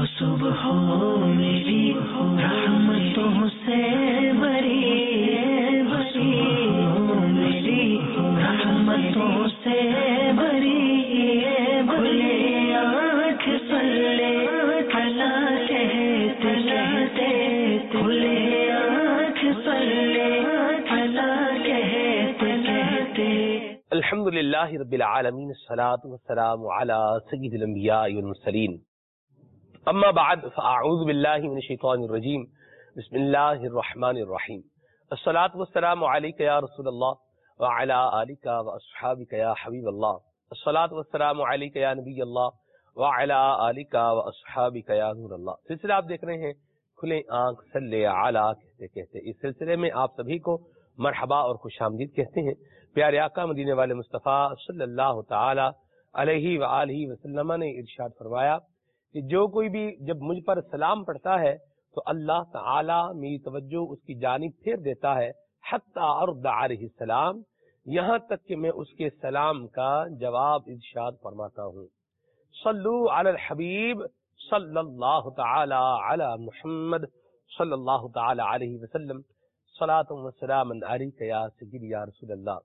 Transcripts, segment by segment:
सुबह मेरी रहमतों से भरी भरी, मेरी रहमतों से भरी, खुले आँख सल्ले अला कहते कहते, खुले आँख सल्ले अला कहते कहते। अल्हम्दुलिल्लाहि रब्बिल आलमीन, अस्सलातु वस्सलामु अला सय्यिदिल अंबिया'i वल मुरसलीन, अम्मा बाद फ़अऊज़ु बिल्लाहि मिनश शैतानिर रजीम, बिस्मिल्लाहिर रहमानिर रहीम। अस्सलातु वस्सलामु अलैका या रसूलल्लाह व अला आलिका व अस्हाबिका या हबीबल्लाह, अस्सलातु वस्सलामु अलैका या नबियल्लाह व अला आलिका व अस्हाबिका या नूरल्लाह। सिलसिला आप देख रहे हैं खुले आंख सल्ले अला कहते कहते। इस सिलसिले में आप सभी को मरहबा और खुशामदीद कहते हैं। प्यारे आका मदीने वाले मुस्तफ़ा सल्लल्लाहु ताला अलैहि व आलिहि वसल्लम ने इरशाद फरमाया कि जो कोई भी जब मुझ पर सलाम पढ़ता है तो अल्लाह ताला मेरी तवज्जो उसकी जानिब फेर देता है, हत्ता अर्द अलैहि सलाम, यहाँ तक कि मैं उसके सलाम का जवाब इरशाद फरमाता हूँ। सल्लू अलल हबीब सल्लल्लाहु ताला अला मुहम्मद सल्लल्लाहु ताला अलैहि वसल्लम, सलातुम व सलामन अलैका या सय्यदी या रसूलल्लाह।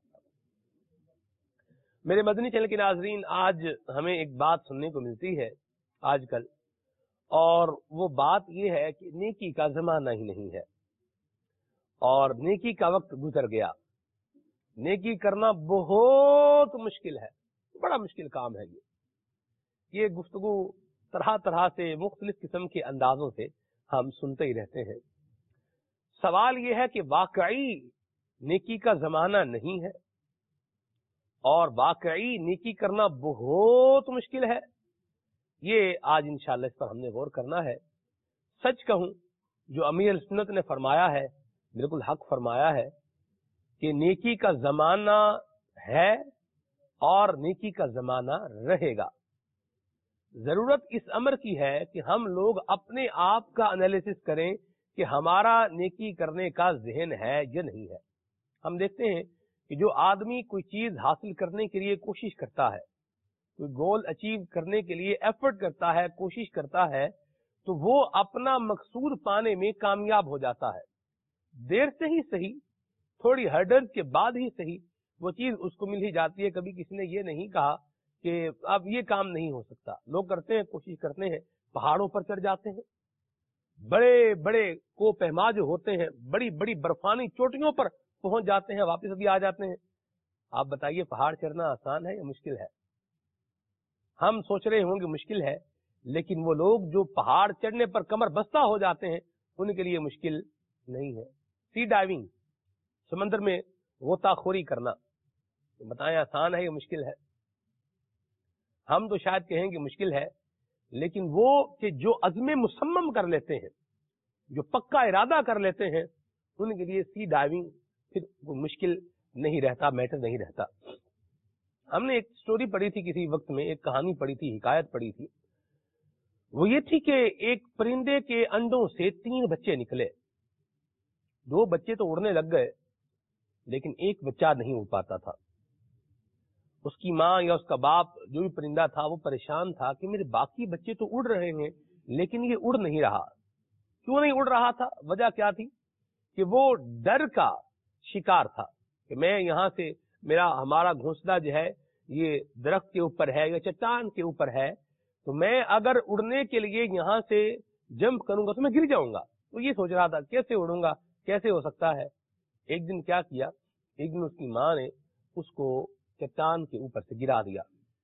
मेरे मदनी चैनल के नाजरीन, आज हमें एक बात सुनने को मिलती है आजकल, और वो बात ये है कि नेकी का जमाना ही नहीं है और नेकी का वक्त गुजर गया। नेकी करना बहुत मुश्किल है, बड़ा मुश्किल काम है। ये गुफ्तगू तरह तरह से मुख्तलिफ किस्म के अंदाजों से हम सुनते ही रहते हैं। सवाल ये है कि वाकई नेकी का जमाना नहीं है और वाकई नेकी करना बहुत मुश्किल है। ये आज इंशाअल्लाह इस पर हमने गौर करना है। सच कहूं, जो अमीर सुन्नत ने फरमाया है बिल्कुल हक फरमाया है कि नेकी का जमाना है और नेकी का जमाना रहेगा। जरूरत इस अमर की है कि हम लोग अपने आप का एनालिसिस करें कि हमारा नेकी करने का ज़हन है या नहीं है। हम देखते हैं कि जो आदमी कोई चीज हासिल करने के लिए कोशिश करता है, कोई गोल अचीव करने के लिए एफर्ट करता है, कोशिश करता है, तो वो अपना मकसूद पाने में कामयाब हो जाता है। देर से ही सही, थोड़ी हर्डल्स के बाद ही सही, वो चीज उसको मिल ही जाती है। कभी किसी ने ये नहीं कहा कि अब ये काम नहीं हो सकता। लोग करते हैं, कोशिश करते हैं, पहाड़ों पर चढ़ जाते हैं, बड़े बड़े को पहमा जो होते हैं, बड़ी बड़ी बर्फानी चोटियों पर पहुंच जाते हैं, वापस भी आ जाते हैं। आप बताइए, पहाड़ चढ़ना आसान है या मुश्किल है? हम सोच रहे होंगे मुश्किल है, लेकिन वो लोग जो पहाड़ चढ़ने पर कमर बस्ता हो जाते हैं, उनके लिए मुश्किल नहीं है। सी डाइविंग, समंदर में गोताखोरी करना, तो बताएं आसान है या मुश्किल है? हम तो शायद कहेंगे मुश्किल है, लेकिन वो कि जो अज़्म मुसम्मम कर लेते हैं, जो पक्का इरादा कर लेते हैं, उनके लिए सी डाइविंग फिर मुश्किल नहीं रहता, मैटर नहीं रहता। हमने एक स्टोरी पढ़ी थी किसी वक्त में, एक कहानी पढ़ी थी, हिकायत पढ़ी थी। वो ये थी कि एक परिंदे के अंडों से 3 बच्चे निकले। 2 बच्चे तो उड़ने लग गए, लेकिन एक बच्चा नहीं उड़ पाता था। उसकी माँ या उसका बाप, जो भी परिंदा था, वो परेशान था कि मेरे बाकी बच्चे तो उड़ रहे हैं, लेकिन ये उड़ नहीं रहा। क्यों नहीं उड़ रहा था? वजह क्या थी? कि वो डर का शिकार था कि मैं यहां से, हमारा घोंसला जो है ये दरख्त के ऊपर है या चट्टान के ऊपर है, तो मैं अगर उड़ने के लिए यहां से जंप करूंगा तो मैं गिर जाऊंगा। तो ये सोच रहा था कैसे उड़ूंगा, कैसे हो सकता है। एक दिन क्या किया, एक दिन उसकी माँ ने उसको चट्टान के ऊपर से गिरा दिया।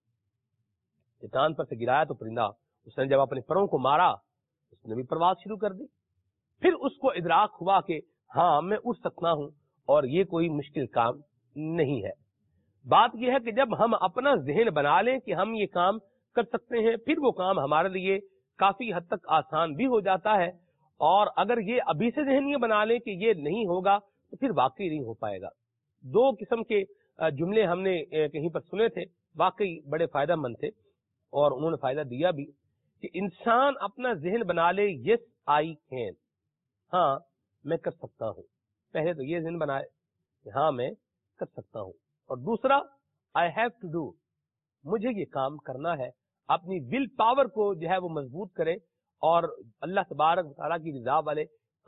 चट्टान पर से गिराया तो परिंदा, उसने जब अपने परों को मारा, उसने भी प्रवास शुरू कर दी। फिर उसको इदराक हुआ कि हाँ, मैं उड़ सकता हूं और ये कोई मुश्किल काम नहीं है। बात यह है कि जब हम अपना ज़हन बना लें कि हम ये काम कर सकते हैं, फिर वो काम हमारे लिए काफी हद तक आसान भी हो जाता है। और अगर ये अभी से ज़हन ये बना लें कि ये नहीं होगा, तो फिर वाकई नहीं हो पाएगा। 2 किस्म के जुमले हमने कहीं पर सुने थे, वाकई बड़े फायदेमंद थे और उन्होंने फायदा दिया भी, कि इंसान अपना ज़हन बना ले, यस आई कैन, हाँ मैं कर सकता हूं। पहले तो ये ज़हन बनाए कि हाँ मैं कर सकता हूं, और दूसरा आई हैव टू डू, मुझे ये काम करना है। अपनी विल पावर को जो है वो मजबूत करें اور اللہ تبارک و تعالیٰ کی رضا والے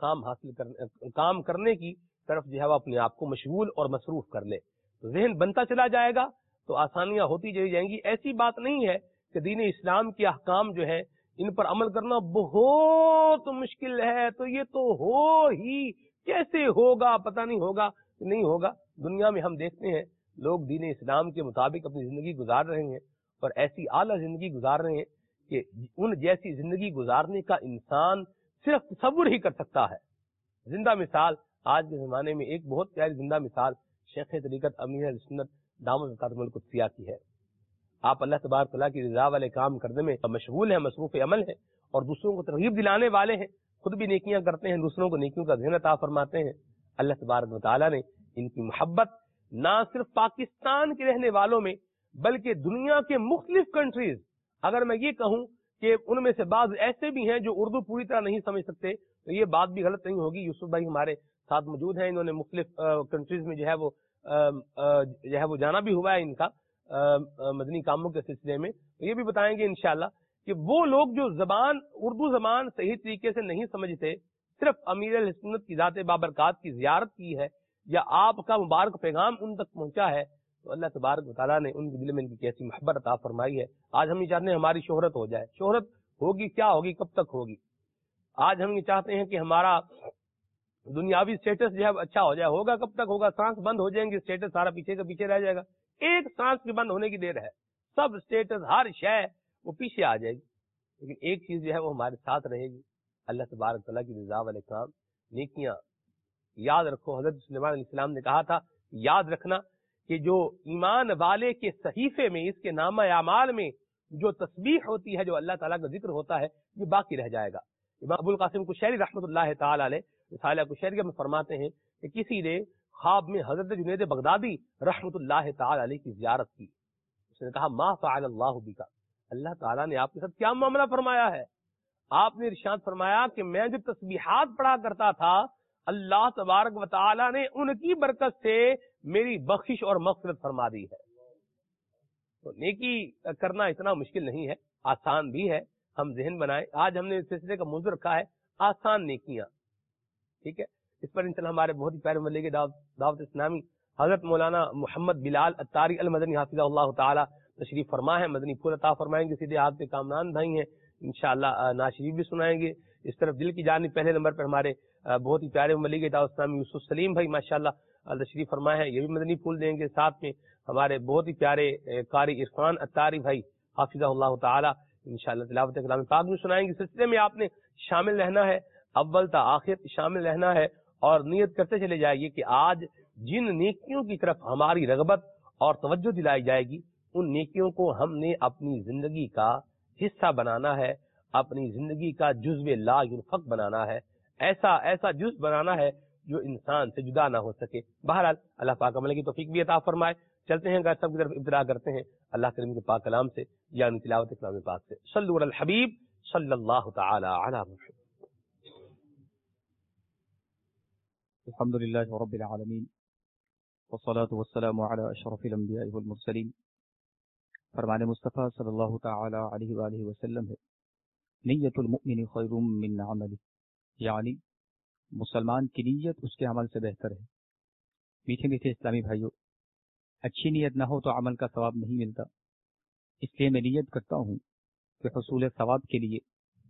کام کرنے کی طرف جو ہے وہ اپنے آپ کو مشغول اور مصروف کر لے، تو ذہن بنتا چلا جائے گا تو آسانیاں ہوتی چلی جائیں گی۔ ایسی بات نہیں ہے کہ دین اسلام کے احکام جو ہے ان پر عمل کرنا بہت مشکل ہے، تو یہ تو ہو ہی کیسے ہوگا، پتہ نہیں ہوگا نہیں ہوگا۔ دنیا میں ہم دیکھتے ہیں لوگ دین اسلام کے مطابق اپنی زندگی گزار رہے ہیں اور ایسی اعلیٰ زندگی گزار رہے ہیں کہ ان جیسی زندگی گزارنے کا انسان صرف تصور ہی کر سکتا ہے۔ زندہ مثال آج کے زمانے میں ایک بہت پیاری زندہ مثال شیخ طریقت امیر اہل سنت دامت برکاتہ القدسیہ کی ہے۔ آپ اللہ تبارک تعالیٰ کی رضا والے کام کرنے میں مشغول ہیں، مصروف عمل ہیں اور دوسروں کو ترغیب دلانے والے ہیں، خود بھی نیکیاں کرتے ہیں، دوسروں کو نیکیوں کا ذہن عطا فرماتے ہیں۔ اللہ تبارک و تعالیٰ نے ان کی محبت نہ صرف پاکستان کے رہنے والوں میں بلکہ دنیا کے مختلف کنٹریز، اگر میں یہ کہوں کہ ان میں سے بعض ایسے بھی ہیں جو اردو پوری طرح نہیں سمجھ سکتے تو یہ بات بھی غلط نہیں ہوگی۔ یوسف بھائی ہمارے ساتھ موجود ہیں، انہوں نے مختلف کنٹریز میں جو ہے وہ جانا بھی ہوا ہے ان کا مدنی کاموں کے سلسلے میں، تو یہ بھی بتائیں گے انشاءاللہ کہ وہ لوگ جو اردو زبان صحیح طریقے سے نہیں سمجھتے، صرف امیر اہل سنت کی ذات بابرکات کی زیارت کی ہے یا آپ کا مبارک پیغام ان تک پہنچا ہے، تو اللہ تبارک و تعالیٰ نے ان کے دل میں ان کی کیسی محبت عطا فرمائی ہے۔ آج ہم یہ چاہتے ہیں ہماری شہرت ہو جائے، شہرت ہوگی کیا ہوگی، کب تک ہوگی؟ آج ہم یہ چاہتے ہیں کہ ہمارا دنیاوی سٹیٹس جو ہے اچھا ہو جائے، ہوگا کب تک ہوگا؟ سانس بند ہو جائیں گے، سٹیٹس سارا پیچھے کا پیچھے رہ جائے گا۔ ایک سانس کے بند ہونے کی دیر ہے، سب سٹیٹس ہر شے وہ پیچھے آ جائے گی، لیکن ایک چیز جو ہے وہ ہمارے ساتھ رہے گی، اللہ تبارک تعالیٰ کی رضا والے کام، نیکیاں۔ یاد رکھو حضرت سلیمان علیہ السلام نے کہا تھا، یاد رکھنا کہ جو ایمان والے کے صحیفے میں، اس کے نامہ اعمال میں جو تسبیح ہوتی ہے، جو اللہ تعالیٰ کا ذکر ہوتا ہے، یہ باقی رہ جائے گا۔ امام ابو القاسم کشیری رحمۃ اللہ تعالی علیہ رسالہ کشیریہ میں فرماتے ہیں کہ کسی نے خواب میں حضرت جنید بغدادی رحمۃ اللہ تعالی علیہ کی زیارت کی، اس نے کہا ما فعل اللہ بک، اللہ تعالیٰ نے آپ کے ساتھ کیا معاملہ فرمایا ہے؟ آپ نے ارشاد فرمایا کہ میں جو تسبیحات پڑھا کرتا تھا، اللہ تبارک و تعالی نے ان کی برکت سے میری بخشش اور مغفرت فرما دی ہے۔ تو نیکی کرنا اتنا مشکل نہیں ہے، آسان بھی ہے، ہم ذہن بنائیں۔ آج ہم نے اس سلسلے کا موضوع رکھا ہے آسان نیکیاں، ٹھیک ہے؟ اس پر انشاءاللہ ہمارے بہت ہی پیارے ملے کے دعوت اسلامی حضرت مولانا محمد بلال اتاری المدنی حافظہ اللہ تعالی تشریف فرما ہے، مدنی پھول عطا فرمائیں گے، سیدھے ہاتھ پہ کامران بھائی ہیں، انشاءاللہ ناشریف بھی سنائیں گے۔ اس طرف دل کی جانب پہلے نمبر پر ہمارے بہت ہی پیارے ملے کے دعوت اسلامی یوسف سلیم بھائی ماشاءاللہ تشریف فرمائے ہیں، یہ بھی مدنی پھول دیں گے۔ ساتھ میں ہمارے بہت ہی پیارے قاری عرفان اتاری بھائی حافظہ اللہ تعالی انشاءاللہ تلاوت کلام پاک میں سنائیں گے۔ سلسلے میں آپ نے شامل رہنا ہے، اول تا آخر شامل رہنا ہے اور نیت کرتے چلے جائیے کہ آج جن نیکیوں کی طرف ہماری رغبت اور توجہ دلائی جائے گی، ان نیکیوں کو ہم نے اپنی زندگی کا حصہ بنانا ہے، اپنی زندگی کا جزو لا ينفق بنانا ہے، ایسا جز بنانا ہے جو انسان سے جدا نہ ہو سکے۔ بہرحال اللہ پاک عمل کی توفیق بھی عطا فرمائے۔ چلتے ہیں سب کی طرف ابتدا کرتے ہیں اللہ کریم کے پاک کلام سے، یعنی تلاوت کلام پاک سے۔ صلو علی الحبیب صلی اللہ تعالی علی محمد۔ الحمد للہ رب العالمین والصلاة والسلام علی اشرف الانبیاء والمرسلین۔ فرمان مصطفیٰ صلی اللہ تعالی علیہ وآلہ وسلم ہے، نیت المؤمن خیر من عمل، یعنی مسلمان کی نیت اس کے عمل سے بہتر ہے۔ میٹھے میٹھے اسلامی بھائیوں، اچھی نیت نہ ہو تو عمل کا ثواب نہیں ملتا، اس لیے میں نیت کرتا ہوں کہ حصول ثواب کے لیے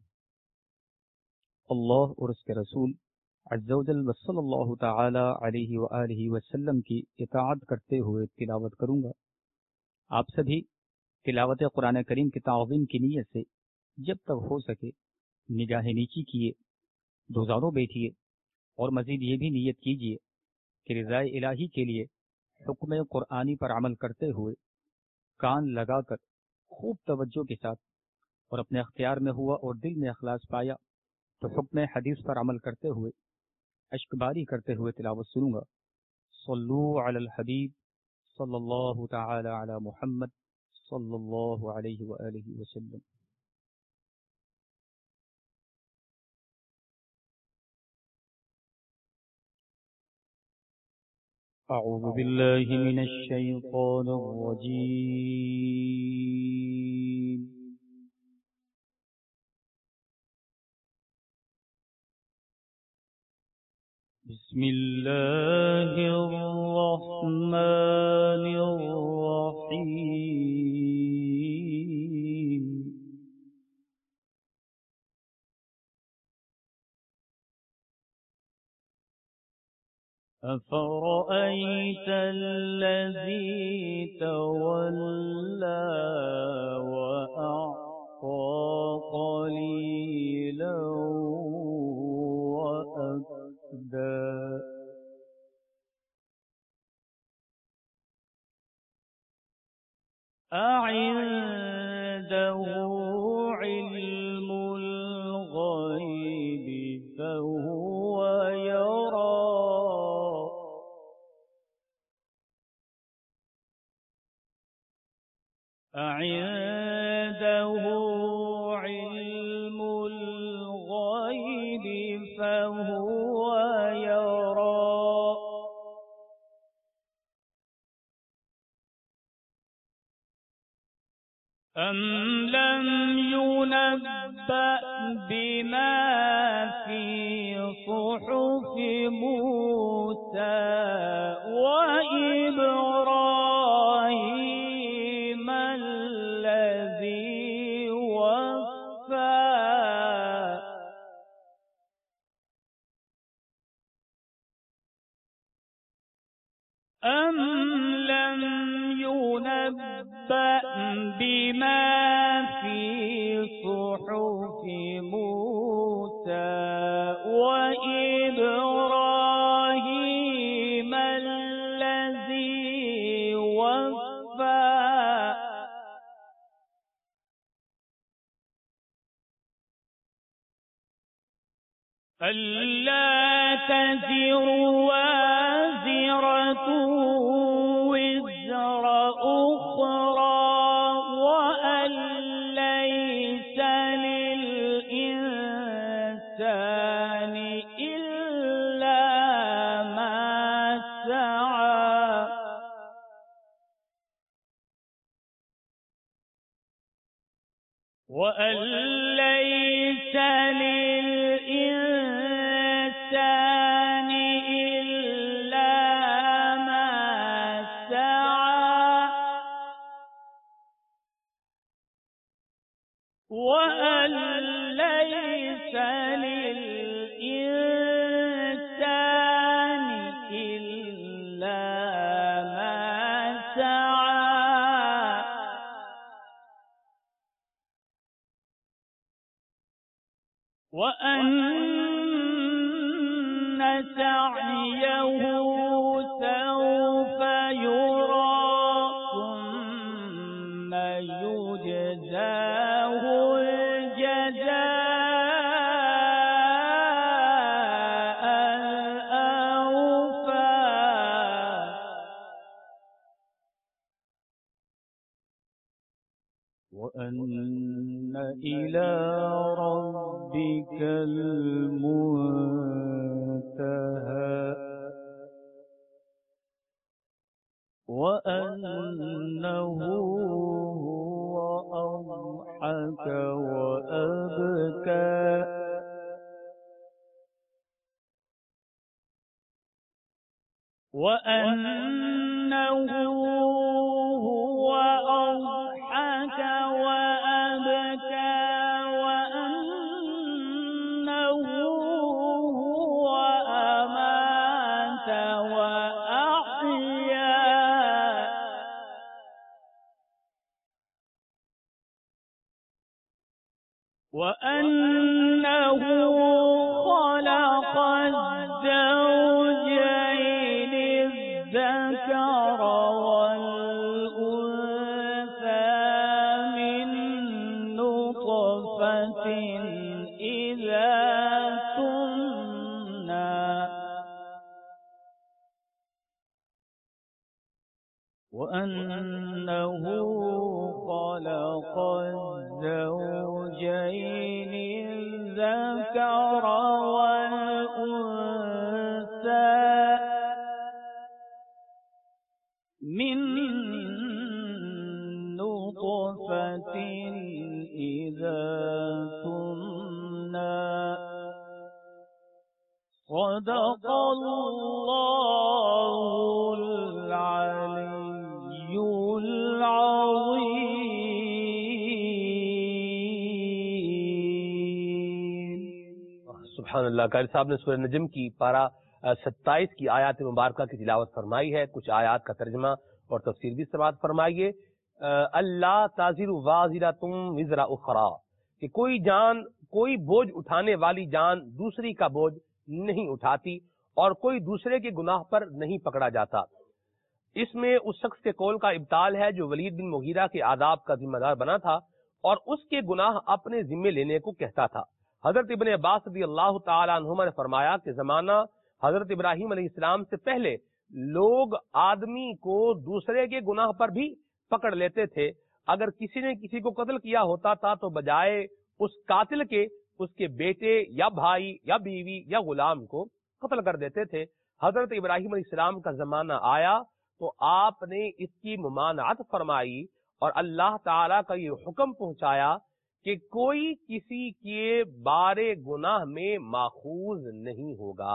اللہ اور اس کے رسول عز و جل صلی اللہ تعالی علیہ وآلہ وسلم کی اطاعت کرتے ہوئے تلاوت کروں گا۔ آپ سبھی تلاوت قرآن کریم کی تعظیم کی نیت سے جب تک ہو سکے نگاہ نیچی کیے، دوزانوں بیٹھیے اور مزید یہ بھی نیت کیجیے کہ رضا الہی کے لیے حکم قرآنی پر عمل کرتے ہوئے کان لگا کر خوب توجہ کے ساتھ اور اپنے اختیار میں ہوا اور دل میں اخلاص پایا تو حکم حدیث پر عمل کرتے ہوئے اشک باری کرتے ہوئے تلاوت سنوں گا۔ صلو علی الحبیب صلی اللہ تعالی علی محمد صلی اللہ علیہ وآلہ وسلم۔ اعوذ باللہ من الشیطان الرجیم، بسم الله الرحمن الرحيم أفرأيت الذي تولى وأعطى قليلا وأكدى أعنده علم الغيب فهو يرى أعنده علم الغيب فهو يرى أم لم ينبأ بما في صحف موسى وإبراهيم الذي وفى أم لم ينبأ بما في صحف موسى وإبراهيم الذي وفى ألا تزر وازرة وزر أخرى وأن ليس للإنسان إلا ما سعى وأن ليس للإنسان إلا ما سعى وأن ليس للإنسان إلا ما سعى وأن سعيه سوف يرى ثم يجزاه الجزاء الأوفى وأن إلى ربك المنتهى وأنه هو أضحك وأبكى وأنه هو أضحك وأبكى وأنه هو أمات وأحيا وأنه خلق الزوجين الذكر والأنثى من نطفة إذا تمنى وأنه خلق الزوجين الذكر والأنثى من نطفة إذا تمنى صدق اللہ العلی العظیم۔ سبحان اللہ۔ قاری صاحب نے سورہ نجم کی پارہ 27 کی آیات مبارکہ کی تلاوت فرمائی ہے۔ کچھ آیات کا ترجمہ اور تفسیر بھی سماعت فرمائیے۔ اللہ تازر وازرۃ وزر اخری، کہ کوئی جان، کوئی بوجھ اٹھانے والی جان دوسری کا بوجھ نہیں اٹھاتی اور کوئی دوسرے کے گناہ پر نہیں پکڑا جاتا۔ اس میں اس شخص کے قول کا ابطال ہے جو ولید بن مغیرہ کے آداب کا ذمہ دار بنا تھا اور اس کے گناہ اپنے ذمے لینے کو کہتا تھا۔ حضرت ابن عباس رضی اللہ تعالی عنہما نے فرمایا کہ زمانہ حضرت ابراہیم علیہ السلام سے پہلے لوگ آدمی کو دوسرے کے گناہ پر بھی پکڑ لیتے تھے۔ اگر کسی نے کسی کو قتل کیا ہوتا تھا تو بجائے اس قاتل کے اس کے بیٹے یا بھائی یا بیوی یا غلام کو قتل کر دیتے تھے۔ حضرت ابراہیم علیہ السلام کا زمانہ آیا تو آپ نے اس کی ممانعت فرمائی اور اللہ تعالیٰ کا یہ حکم پہنچایا کہ کوئی کسی کے بارے گناہ میں ماخوذ نہیں ہوگا،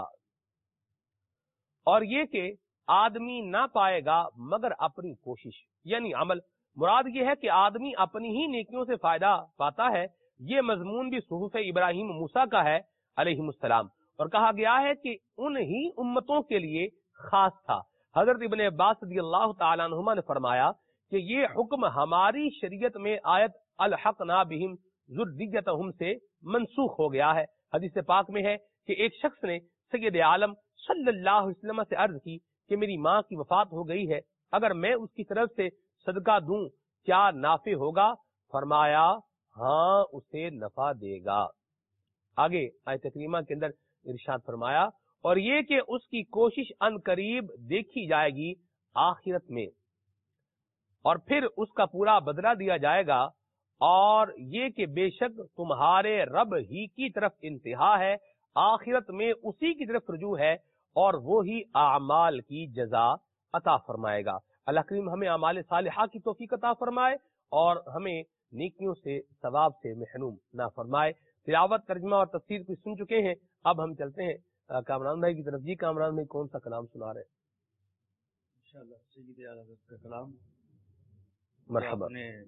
اور یہ کہ آدمی نہ پائے گا مگر اپنی کوشش، یعنی عمل۔ مراد یہ ہے کہ آدمی اپنی ہی نیکیوں سے فائدہ پاتا ہے۔ یہ مضمون بھی صحف ابراہیم موسیٰ کا ہے علیہ السلام، اور کہا گیا ہے کہ انہی امتوں کے لیے خاص تھا۔ حضرت ابن عباس رضی اللہ تعالیٰ عنہما نے فرمایا کہ یہ حکم ہماری شریعت میں آیت الحقنا بہم ذریتہم سے منسوخ ہو گیا ہے۔ حدیث پاک میں ہے کہ ایک شخص نے سید عالم صلی اللہ علیہ وسلم سے عرض کی کہ میری ماں کی وفات ہو گئی ہے، اگر میں اس کی طرف سے صدقہ دوں کیا نافع ہوگا؟ فرمایا ہاں، اسے نفع دے گا۔ آگے آیت کریمہ کے اندر ارشاد فرمایا اور یہ کہ اس کی کوشش ان قریب دیکھی جائے گی آخرت میں، اور پھر اس کا پورا بدلہ دیا جائے گا، اور یہ کہ بے شک تمہارے رب ہی کی طرف انتہا ہے، آخرت میں اسی کی طرف رجوع ہے اور وہی اعمال کی جزا عطا فرمائے گا۔ اللہ کریم ہمیں اعمال صالحہ کی توفیق عطا فرمائے اور ہمیں نیکیوں سے ثواب سے محروم نہ فرمائے۔ تلاوت، ترجمہ اور تفسیر کو سن چکے ہیں، اب ہم چلتے ہیں کامران بھائی کی طرف۔ جی کامران بھائی کون سا کلام سنا رہے ہیں؟ انشاءاللہ سید اعلی حضرت کا کلام۔ مرحبا۔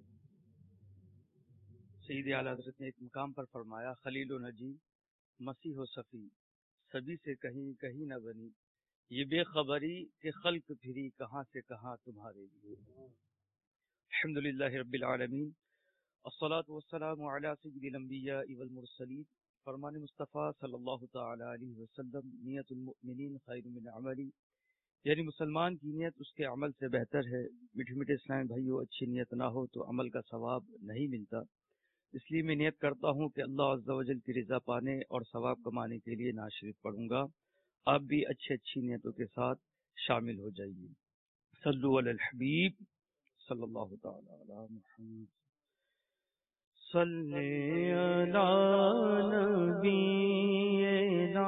سید اعلی حضرت نے ایک مقام پر فرمایا، خلیل و نجی، مسیح و صفی، سبھی سے کہیں کہیں نہ بنی، یہ بے خبری کہ خلق پھری کہاں سے کہاں تمہارے لیے۔ الحمدللہ رب العالمین، الصلاۃ والسلام علی سید الانبیاء والمرسلین۔ فرمان مصطفیٰ صلی اللہ تعالی علیہ وسلم، نیت المؤمنین خیر من عملی، یعنی مسلمان کی نیت اس کے عمل سے بہتر ہے۔ میٹھے میٹھے اسلام بھائیو، اچھی نیت نہ ہو تو عمل کا ثواب نہیں ملتا، اس لیے میں نیت کرتا ہوں کہ اللہ عز و جل کی رضا پانے اور ثواب کمانے کے لیے نعت شریف پڑھوں گا۔ آپ بھی اچھی نیتوں کے ساتھ شامل ہو جائیے۔ صلو علی الحبیب صلی اللہ تعالی علی محمد۔ صلی علی نبینا،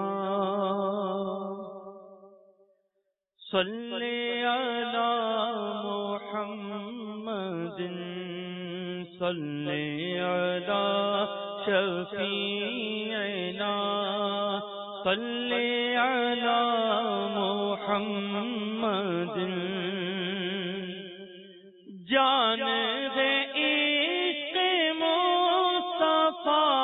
صلی علی محمد، صلی علی شفیعنا، صلی علی محمد، جان دے عشق مصطفیٰ،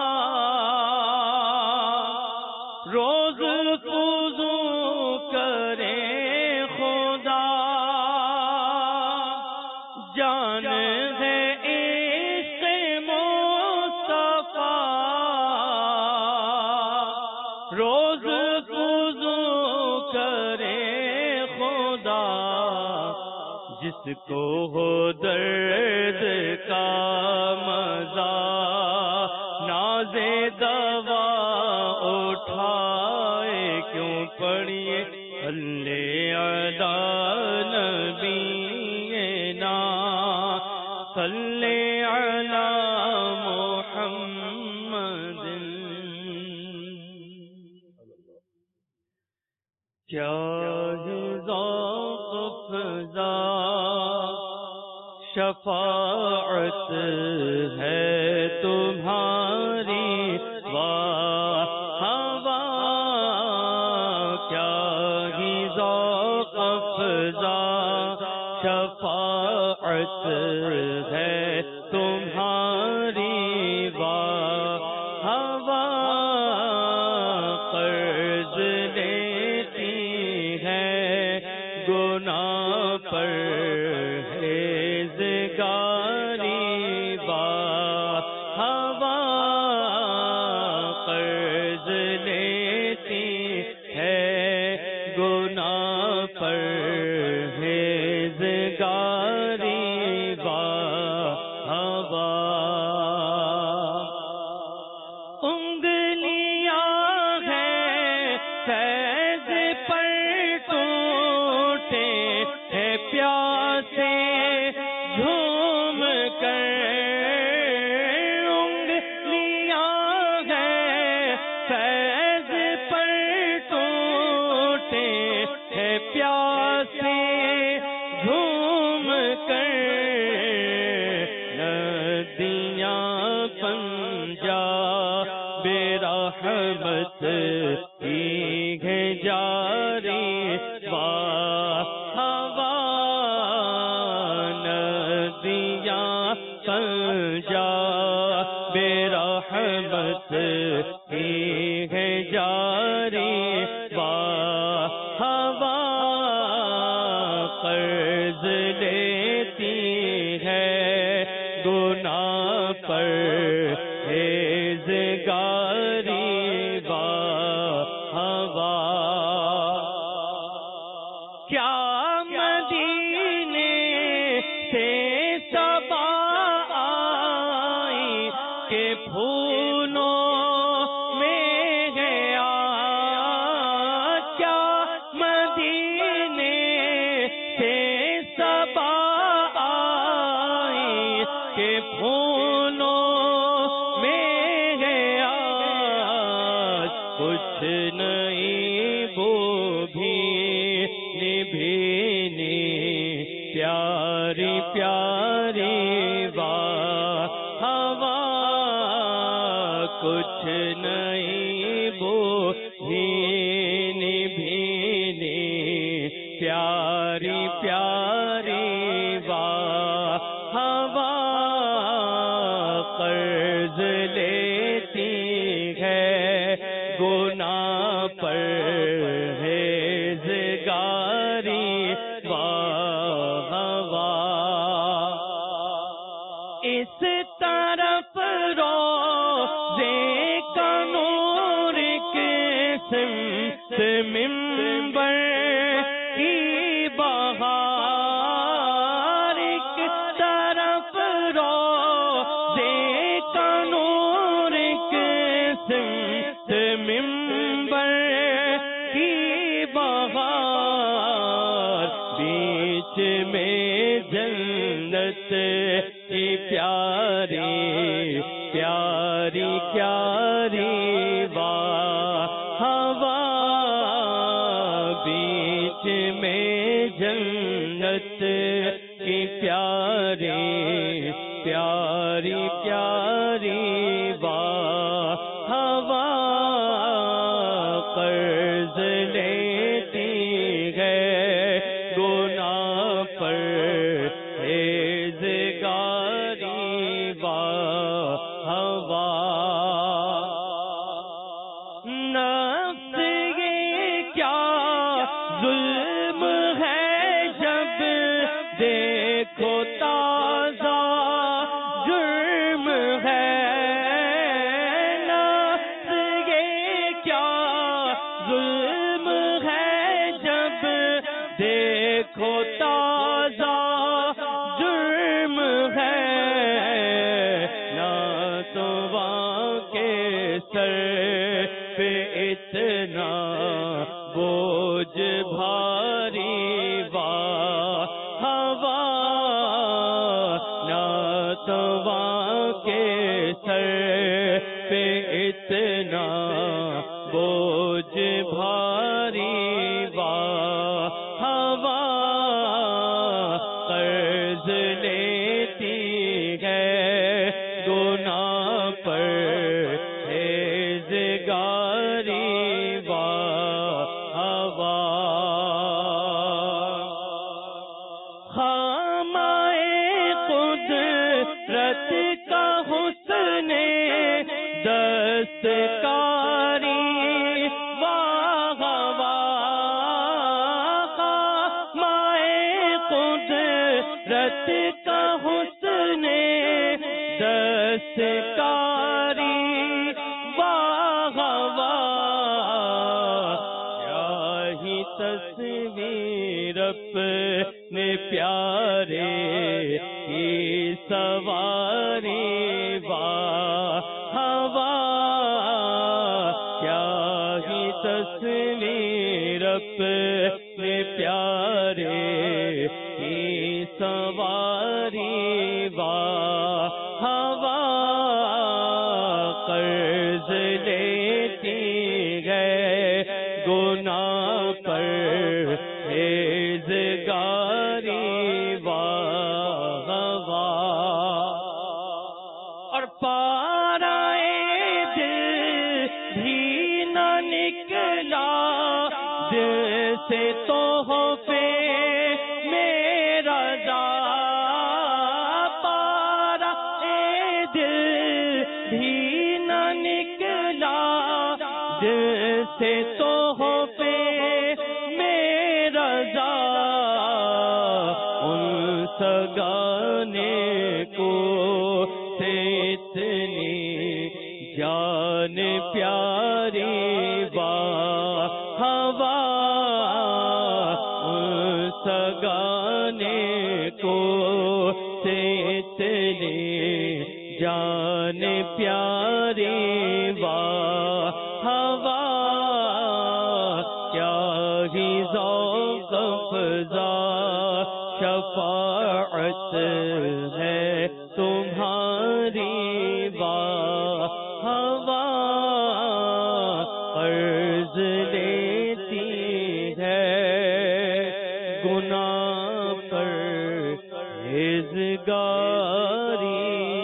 روز فضو کرے خدا، جان دے عشق مصطفیٰ، روز فضو کرے خدا، جس کو ہو درد کا مزہ، ناز دوا اٹھائے کیوں پڑھیے، صلی علی نبینا، صلی علی محمد۔ کیا ذوق افزا شفاعت ہے تمہاری، واہ واہ طاعت ہے تمہاری ہوا قرض لیتی ہے گناہ پر ہیزگاری ہوا قرض لیتی ہے گناہ پر ہیزگاری ہوا انگلیاں ہیں فیض پر ٹوٹے ہیں پیاسے جھوم کر انگلیاں ہیں فیض پر ٹوٹے ہیں پیاسے جھوم کر ندیاں پنجا بے رحمت کی ہے جاری ہوا ندیاں پنجا بے رحمت کی ہے جاری ہوا قرض لیتی ہے گناہ پر ہیزگاری ہوا کیا مدینے سے صبا آئی کہ پھولوں میں گیا کیا مدینے سے صبا آئی کہ پھولوں میں گیا کچھ نہیں بو بھی نبھینی پیاری پیاری ہوا کچھ نہیں بو بھی نبھینی پیاری پیاری ہوا قرض لیتی ہے گناہ پر ہیزگاری ہوا اس طرف روزے کا نور قسمت منبر کی بہار ایک طرف روزے کا نور قسمت منبر کی بہار بیچ میں جنت کی پیاری پیاری پیاری ہوا بیچ میں جنت کی پیاری پیاری پیاری ہوا قرض لیتی ہے گناہ پر ہیزگاری ہوا نفس یہ کیا ظلم ہے جب دیکھو تازہ جرم ہے نفس یہ کیا ظلم ہے جب دیکھو تازہ جرم ہے نہ تو وہاں کے سر پہ اتنا بوجھ بھاری ہوا نہ تو وہاں کے سر پہ اتنا بوجھ بھاری ہوا قرض لیتی ہے گناہ پر ہیزگاری ہوا خامائے دستکاری واہ واہ مائے قدرت کا حسن دستکاری واہ واہ کیا ہی تصویر اپنے پیارے کی سواری واہ واہ کیا ہی تصویر اپنے پیارے کی سواری واہ واہ قرض لیتی ہے گناہ پر ریزگاری واہ واہ اور پارائے دل بھی نہ نکلا دل سے تو ہو پہ میرا دا پارائے دل بھی نہ نکلا دل سے تو ہو پہ میرا دا ان سگانے کو سے اتنی جان پیاری واہ واہ ان سگانے کو سے اتنی جان پیاری واہ واہ کیا ہی ذوق افزا شفاعت ہے تمہاری واہ واہ قرض لیتی ہے گناہ پر ریزگاری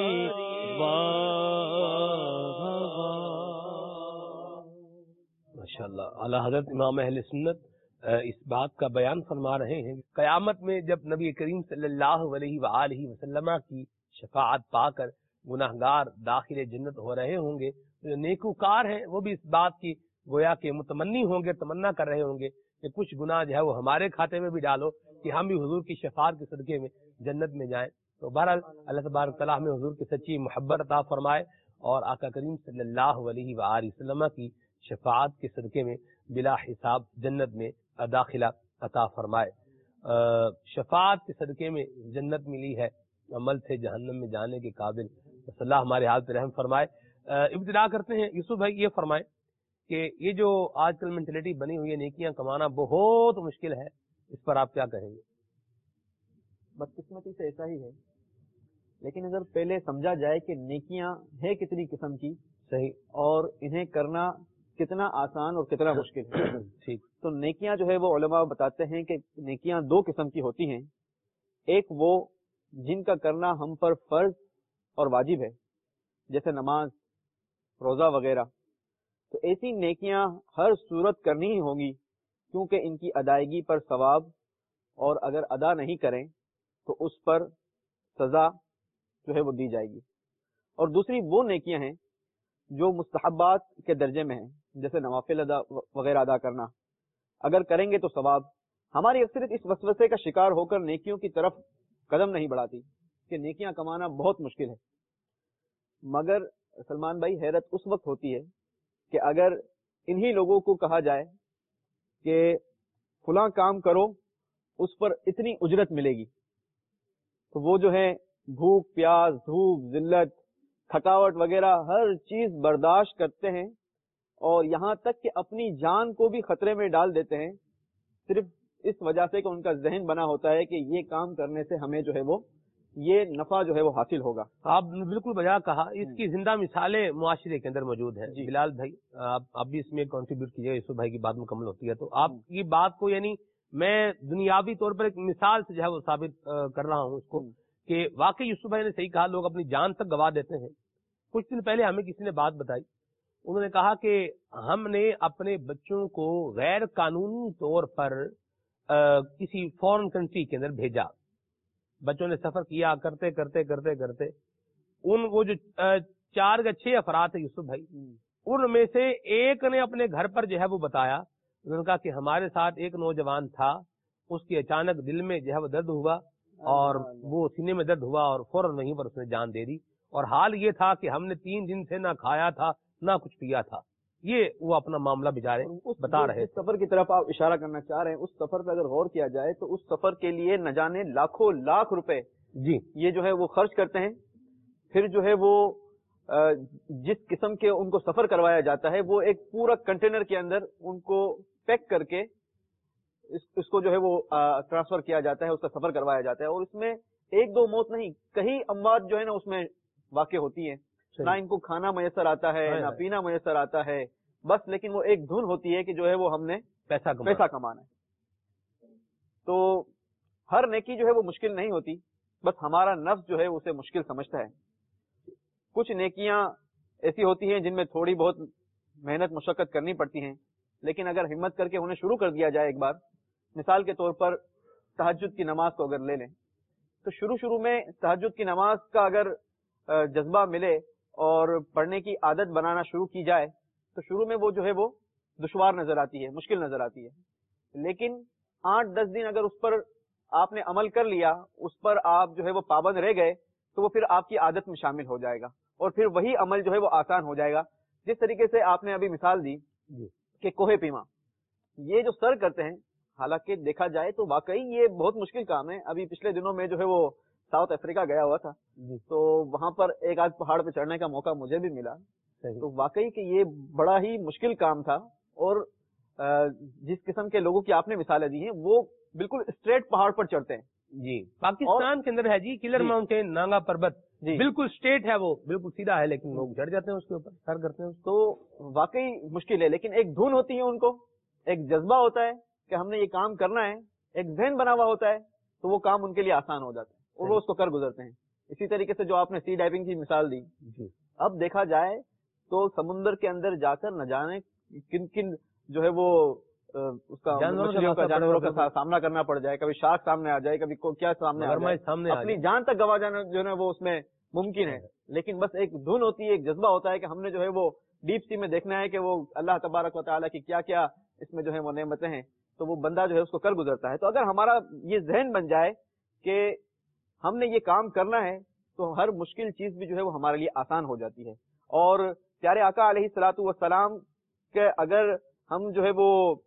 ماشاءاللہ اعلیٰ حضرت امام اہل سنت اس بات کا بیان فرما رہے ہیں کہ قیامت میں جب نبی کریم صلی اللہ علیہ وآلہ وسلم کی شفاعت پا کر گناہگار داخل جنت ہو رہے ہوں گے، جو نیکوکار ہیں وہ بھی اس بات کی گویا کہ متمنی ہوں گے، تمنا کر رہے ہوں گے کہ کچھ گناہ جو ہے وہ ہمارے کھاتے میں بھی ڈالو کہ ہم بھی حضور کی شفاعت کے صدقے میں جنت میں جائیں۔ تو بہرحال اللہ تبارک تعالیٰ ہمیں حضور کی سچی محبت عطا فرمائے اور آقا کریم صلی اللہ علیہ وآلہ وسلم کی شفاعت کے صدقے میں بلا حساب جنت میں داخلہ عطا فرمائے۔ شفاعت کے صدقے میں جنت ملی ہے، عمل سے جہنم میں جانے کے قابل، صلی اللہ ہمارے حال پہ رحم فرمائے۔ ابتدا کرتے ہیں یوسف بھائی، یہ فرمائیں کہ یہ جو آج کل مینٹلٹی بنی ہوئی ہے نیکیاں کمانا بہت مشکل ہے، اس پر آپ کیا کہیں گے؟ بدقسمتی سے ایسا ہی ہے، لیکن اگر پہلے سمجھا جائے کہ نیکیاں ہیں کتنی قسم کی، صحیح، اور انہیں کرنا کتنا آسان اور کتنا مشکل ہے، ٹھیک، تو نیکیاں جو ہے وہ علماء بتاتے ہیں کہ نیکیاں دو قسم کی ہوتی ہیں۔ ایک وہ جن کا کرنا ہم پر فرض اور واجب ہے، جیسے نماز، روزہ وغیرہ، تو ایسی نیکیاں ہر صورت کرنی ہی ہوں گی، کیونکہ ان کی ادائیگی پر ثواب، اور اگر ادا نہیں کریں تو اس پر سزا جو ہے وہ دی جائے گی۔ اور دوسری وہ نیکیاں ہیں جو مستحبات کے درجے میں ہیں، جیسے نوافل وغیرہ ادا کرنا، اگر کریں گے تو ثواب۔ ہماری اکثریت اس وسوسے کا شکار ہو کر نیکیوں کی طرف قدم نہیں بڑھاتی کہ نیکیاں کمانا بہت مشکل ہے، مگر سلمان بھائی حیرت اس وقت ہوتی ہے کہ اگر انہی لوگوں کو کہا جائے کہ فلاں کام کرو، اس پر اتنی اجرت ملے گی، تو وہ جو ہے بھوک پیاس، دھوپ، ذلت، تھکاوٹ وغیرہ ہر چیز برداشت کرتے ہیں، اور یہاں تک کہ اپنی جان کو بھی خطرے میں ڈال دیتے ہیں، صرف اس وجہ سے کہ ان کا ذہن بنا ہوتا ہے کہ یہ کام کرنے سے ہمیں جو ہے وہ یہ نفع جو ہے وہ حاصل ہوگا۔ آپ نے بالکل بجا کہا، اس کی زندہ مثالیں معاشرے کے اندر موجود ہیں۔ جی بلال بھائی آپ بھی اس میں کنٹریبیوٹ کیجیے، یوسف بھائی کی بات مکمل ہوتی ہے تو آپ کی بات کو، یعنی میں دنیاوی طور پر ایک مثال سے جو ہے وہ ثابت کر رہا ہوں اس کو کہ واقعی یوسف بھائی نے صحیح کہا، لوگ اپنی جان تک گوا دیتے ہیں۔ کچھ دن پہلے ہمیں کسی نے بات بتائی، انہوں نے کہا کہ ہم نے اپنے بچوں کو غیر قانونی طور پر کسی فورن کنٹری کے اندر بھیجا، بچوں نے سفر کیا، کرتے کرتے کرتے کرتے وہ جو 4 یا 6 افراد ہیں یوسف بھائی، ان میں سے ایک نے اپنے گھر پر جو ہے وہ بتایا، انہوں نے کہا کہ ہمارے ساتھ ایک نوجوان تھا، اس کی اچانک دل میں جو ہے وہ درد ہوا اور وہ سینے میں درد ہوا اور فوراً وہیں پر اس نے جان دے دی، اور حال یہ تھا کہ ہم نے 3 دن سے نہ کھایا تھا نہ کچھ پیا تھا۔ یہ وہ اپنا معاملہ بیچارے بتا رہے جس سفر کی طرف آپ اشارہ کرنا چاہ رہے ہیں، اس سفر پہ اگر غور کیا جائے تو اس سفر کے لیے نہ جانے لاکھوں لاکھ روپے جی یہ جو ہے وہ خرچ کرتے ہیں، پھر جو ہے وہ جس قسم کے ان کو سفر کروایا جاتا ہے وہ ایک پورا کنٹینر کے اندر ان کو پیک کر کے اس کو جو ہے وہ ٹرانسفر کیا جاتا ہے، اس کا سفر کروایا جاتا ہے، اور اس میں 1-2 موت نہیں، کئی اموات جو ہے نا اس میں واقع ہوتی ہیں، نہ ان کو کھانا میسر آتا ہے نہ پینا میسر آتا ہے، بس لیکن وہ ایک دھن ہوتی ہے کہ جو ہے وہ ہم نے پیسہ کمانا ہے۔ تو ہر نیکی جو ہے وہ مشکل نہیں ہوتی، بس ہمارا نفس جو ہے اسے مشکل سمجھتا ہے۔ کچھ نیکیاں ایسی ہوتی ہیں جن میں تھوڑی بہت محنت مشقت کرنی پڑتی ہیں، لیکن اگر ہمت کر کے انہیں شروع کر دیا جائے ایک بار، مثال کے طور پر تہجد کی نماز کو اگر لے لیں تو شروع میں تہجد کی نماز کا اگر جذبہ ملے اور پڑھنے کی عادت بنانا شروع کی جائے تو شروع میں وہ جو ہے وہ دشوار نظر آتی ہے، مشکل نظر آتی ہے، لیکن 8-10 دن اگر اس پر آپ نے عمل کر لیا، اس پر آپ جو ہے وہ پابند رہ گئے تو وہ پھر آپ کی عادت میں شامل ہو جائے گا اور پھر وہی عمل جو ہے وہ آسان ہو جائے گا۔ جس طریقے سے آپ نے ابھی مثال دی کہ کوہ پیما، یہ جو سر کرتے ہیں، حالانکہ دیکھا جائے تو واقعی یہ بہت مشکل کام ہے۔ ابھی پچھلے دنوں میں جو ہے وہ ساؤتھ افریقہ گیا ہوا تھا تو وہاں پر ایک آدھ پہاڑ پہ چڑھنے کا موقع مجھے بھی ملا، تو واقعی کہ یہ بڑا ہی مشکل کام تھا، اور جس قسم کے لوگوں کی آپ نے مثالیں دی ہیں وہ بالکل اسٹریٹ پہاڑ پر چڑھتے ہیں۔ جی پاکستان کے اندر ہے جی کلر ماؤنٹین، نانگا پربت، بالکل اسٹریٹ ہے، وہ بالکل سیدھا ہے، لیکن لوگ چڑھ جاتے ہیں اس کے اوپر، سر کرتے ہیں، تو واقعی مشکل ہے، لیکن ایک دھن ہوتی ہے، ان کو ایک جذبہ ہوتا ہے کہ ہم نے یہ کام کرنا ہے، ایک ذہن بنا ہوا ہوتا ہے، تو وہ کام ان کے لیے آسان ہو جاتا ہے اور وہ اس کو کر گزرتے ہیں۔ اسی طریقے سے جو آپ نے سی ڈائیونگ کی مثال دی، اب دیکھا جائے تو سمندر کے اندر جا کر نہ جانے کن کن جو ہے وہ اس کا جانوروں کا سامنا کرنا پڑ جائے، کبھی شارک سامنے آ جائے، کبھی کیا سامنے آ جائے، اپنی جان تک گوا جانا جو ہے وہ اس میں ممکن ہے، لیکن بس ایک دھن ہوتی ہے، ایک جذبہ ہوتا ہے کہ ہم نے جو ہے وہ ڈیپ سی میں دیکھنا ہے کہ وہ اللہ تبارک و تعالیٰ کی کیا کیا اس میں جو ہے وہ نعمتیں ہیں، تو وہ بندہ جو ہے اس کو کر گزرتا ہے۔ تو اگر ہمارا یہ ذہن بن جائے کہ ہم نے یہ کام کرنا ہے تو ہر مشکل چیز بھی جو ہے وہ ہمارے لیے آسان ہو جاتی ہے۔ اور پیارے آقا علیہ الصلوۃ والسلام کے اگر ہم جو ہے وہ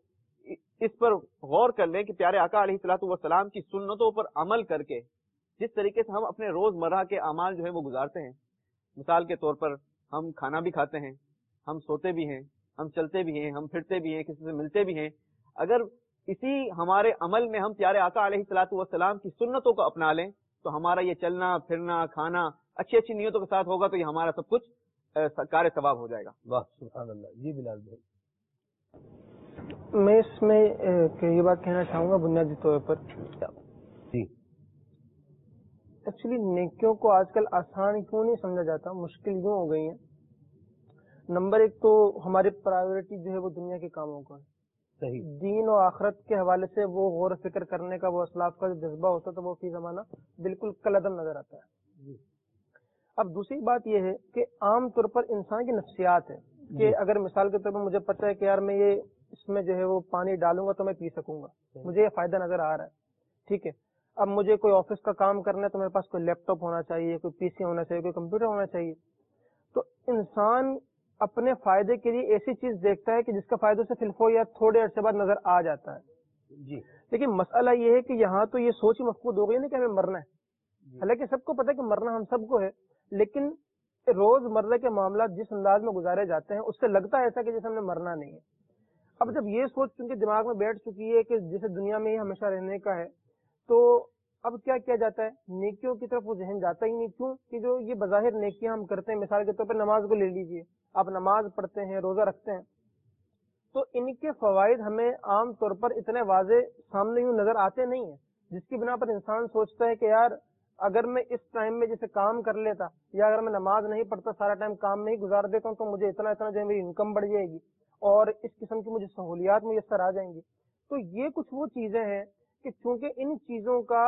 اس پر غور کر لیں کہ پیارے آقا علیہ الصلوۃ والسلام کی سنتوں پر عمل کر کے جس طریقے سے ہم اپنے روزمرہ کے اعمال جو ہے وہ گزارتے ہیں، مثال کے طور پر ہم کھانا بھی کھاتے ہیں، ہم سوتے بھی ہیں، ہم چلتے بھی ہیں، ہم پھرتے بھی ہیں، کسی سے ملتے بھی ہیں، اگر اسی ہمارے عمل میں ہم پیارے آقا علیہ الصلوۃ والسلام کی سنتوں کو اپنا لیں تو ہمارا یہ چلنا پھرنا کھانا اچھی اچھی نیتوں کے ساتھ ہوگا، تو یہ ہمارا سب کچھ کار ثواب ہو جائے گا۔ واہ سبحان اللہ۔ جی بلال بھائی، میں اس میں یہ بات کہنا چاہوں گا بنیادی طور پر، جی ایکچولی نیکیوں کو آج کل آسان کیوں نہیں سمجھا جاتا، مشکل کیوں ہو گئی ہیں۔ نمبر ایک تو ہماری پرائیورٹی جو ہے وہ دنیا کے کاموں کا ہے، صحیح، دین و آخرت کے حوالے سے وہ غور و فکر کرنے کا، وہ اسلاف کا جو جذبہ ہوتا تھا وہ فی زمانہ بالکل کالعدم نظر آتا ہے۔ اب دوسری بات یہ ہے کہ عام طور پر انسان کی نفسیات ہے کہ اگر مثال کے طور پر مجھے پتہ ہے کہ یار میں یہ اس میں جو ہے وہ پانی ڈالوں گا تو میں پی سکوں گا، مجھے یہ فائدہ نظر آ رہا ہے، ٹھیک ہے، اب مجھے کوئی آفس کا کام کرنا ہے تو میرے پاس کوئی لیپ ٹاپ ہونا چاہیے، کوئی پی سی ہونا چاہیے، کوئی کمپیوٹر ہونا چاہیے۔ تو انسان اپنے فائدے کے لیے ایسی چیز دیکھتا ہے کہ جس کا فائدہ سے فلفو یا تھوڑے عرصے بعد نظر آ جاتا ہے، جی، لیکن مسئلہ یہ ہے کہ یہاں تو یہ سوچ ہی مفقود ہو گئی نا کہ ہمیں مرنا ہے، حالانکہ سب کو پتہ ہے کہ مرنا ہم سب کو ہے، لیکن روز مرہ کے معاملات جس انداز میں گزارے جاتے ہیں اس سے لگتا ہے ایسا کہ جیسے ہم نے مرنا نہیں ہے۔ اب جب یہ سوچ چونکہ دماغ میں بیٹھ چکی ہے کہ جسے دنیا میں ہی ہمیشہ رہنے کا ہے، تو اب کیا کیا جاتا ہے، نیکیوں کی طرف وہ ذہن جاتا ہی نہیں۔ کیوں کہ جو یہ بظاہر نیکیاں ہم کرتے ہیں، مثال کے طور پر نماز کو لے لیجئے، آپ نماز پڑھتے ہیں، روزہ رکھتے ہیں، تو ان کے فوائد ہمیں عام طور پر اتنے واضح سامنے یوں نظر آتے نہیں ہیں، جس کی بنا پر انسان سوچتا ہے کہ یار اگر میں اس ٹائم میں جیسے کام کر لیتا، یا اگر میں نماز نہیں پڑھتا سارا ٹائم کام میں ہی گزار دیتا ہوں، تو مجھے اتنا جو ہے میری انکم بڑھ جائے گی اور اس قسم کی مجھے سہولیات میسر آ جائیں گی۔ تو یہ کچھ وہ چیزیں ہیں کہ چونکہ ان چیزوں کا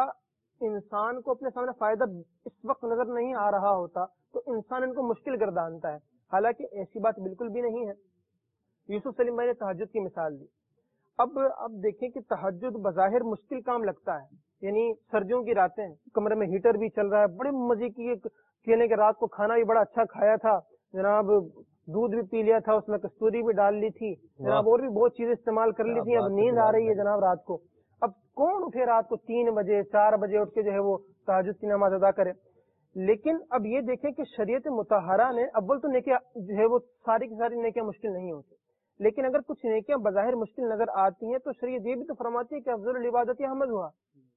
انسان کو اپنے سامنے فائدہ اس وقت نظر نہیں آ رہا ہوتا، تو انسان ان کو مشکل گردانتا ہے۔ حالانکہ ایسی بات بالکل بھی نہیں ہے. یوسف سلیم بھائی نے تہجد کی مثال دی. اب دیکھیں کہ تہجد بظاہر مشکل کام لگتا ہے, یعنی سردیوں کی راتیں, کمرے میں ہیٹر بھی چل رہا ہے, بڑے مزے کی کہنے کے رات کو کھانا بھی بڑا اچھا کھایا تھا جناب, دودھ بھی پی لیا تھا, اس میں کستوری بھی ڈال لی تھی جناب, اور بھی بہت چیزیں استعمال کر لی تھی. اب نیند آ رہی ہے جناب رات کو. اب کون اٹھے رات کو 3 بجے 4 بجے اٹھ کے جو ہے وہ تہجد کی نماز ادا کرے؟ لیکن اب یہ دیکھیں کہ شریعت مطہرہ نے اول تو نیکیاں جو ہے وہ ساری کی ساری نیکیاں مشکل نہیں ہوتی, لیکن اگر کچھ نیکیاں بظاہر مشکل نظر آتی ہیں تو شریعت یہ بھی تو فرماتی ہے کہ افضل العبادت حمد ہوا,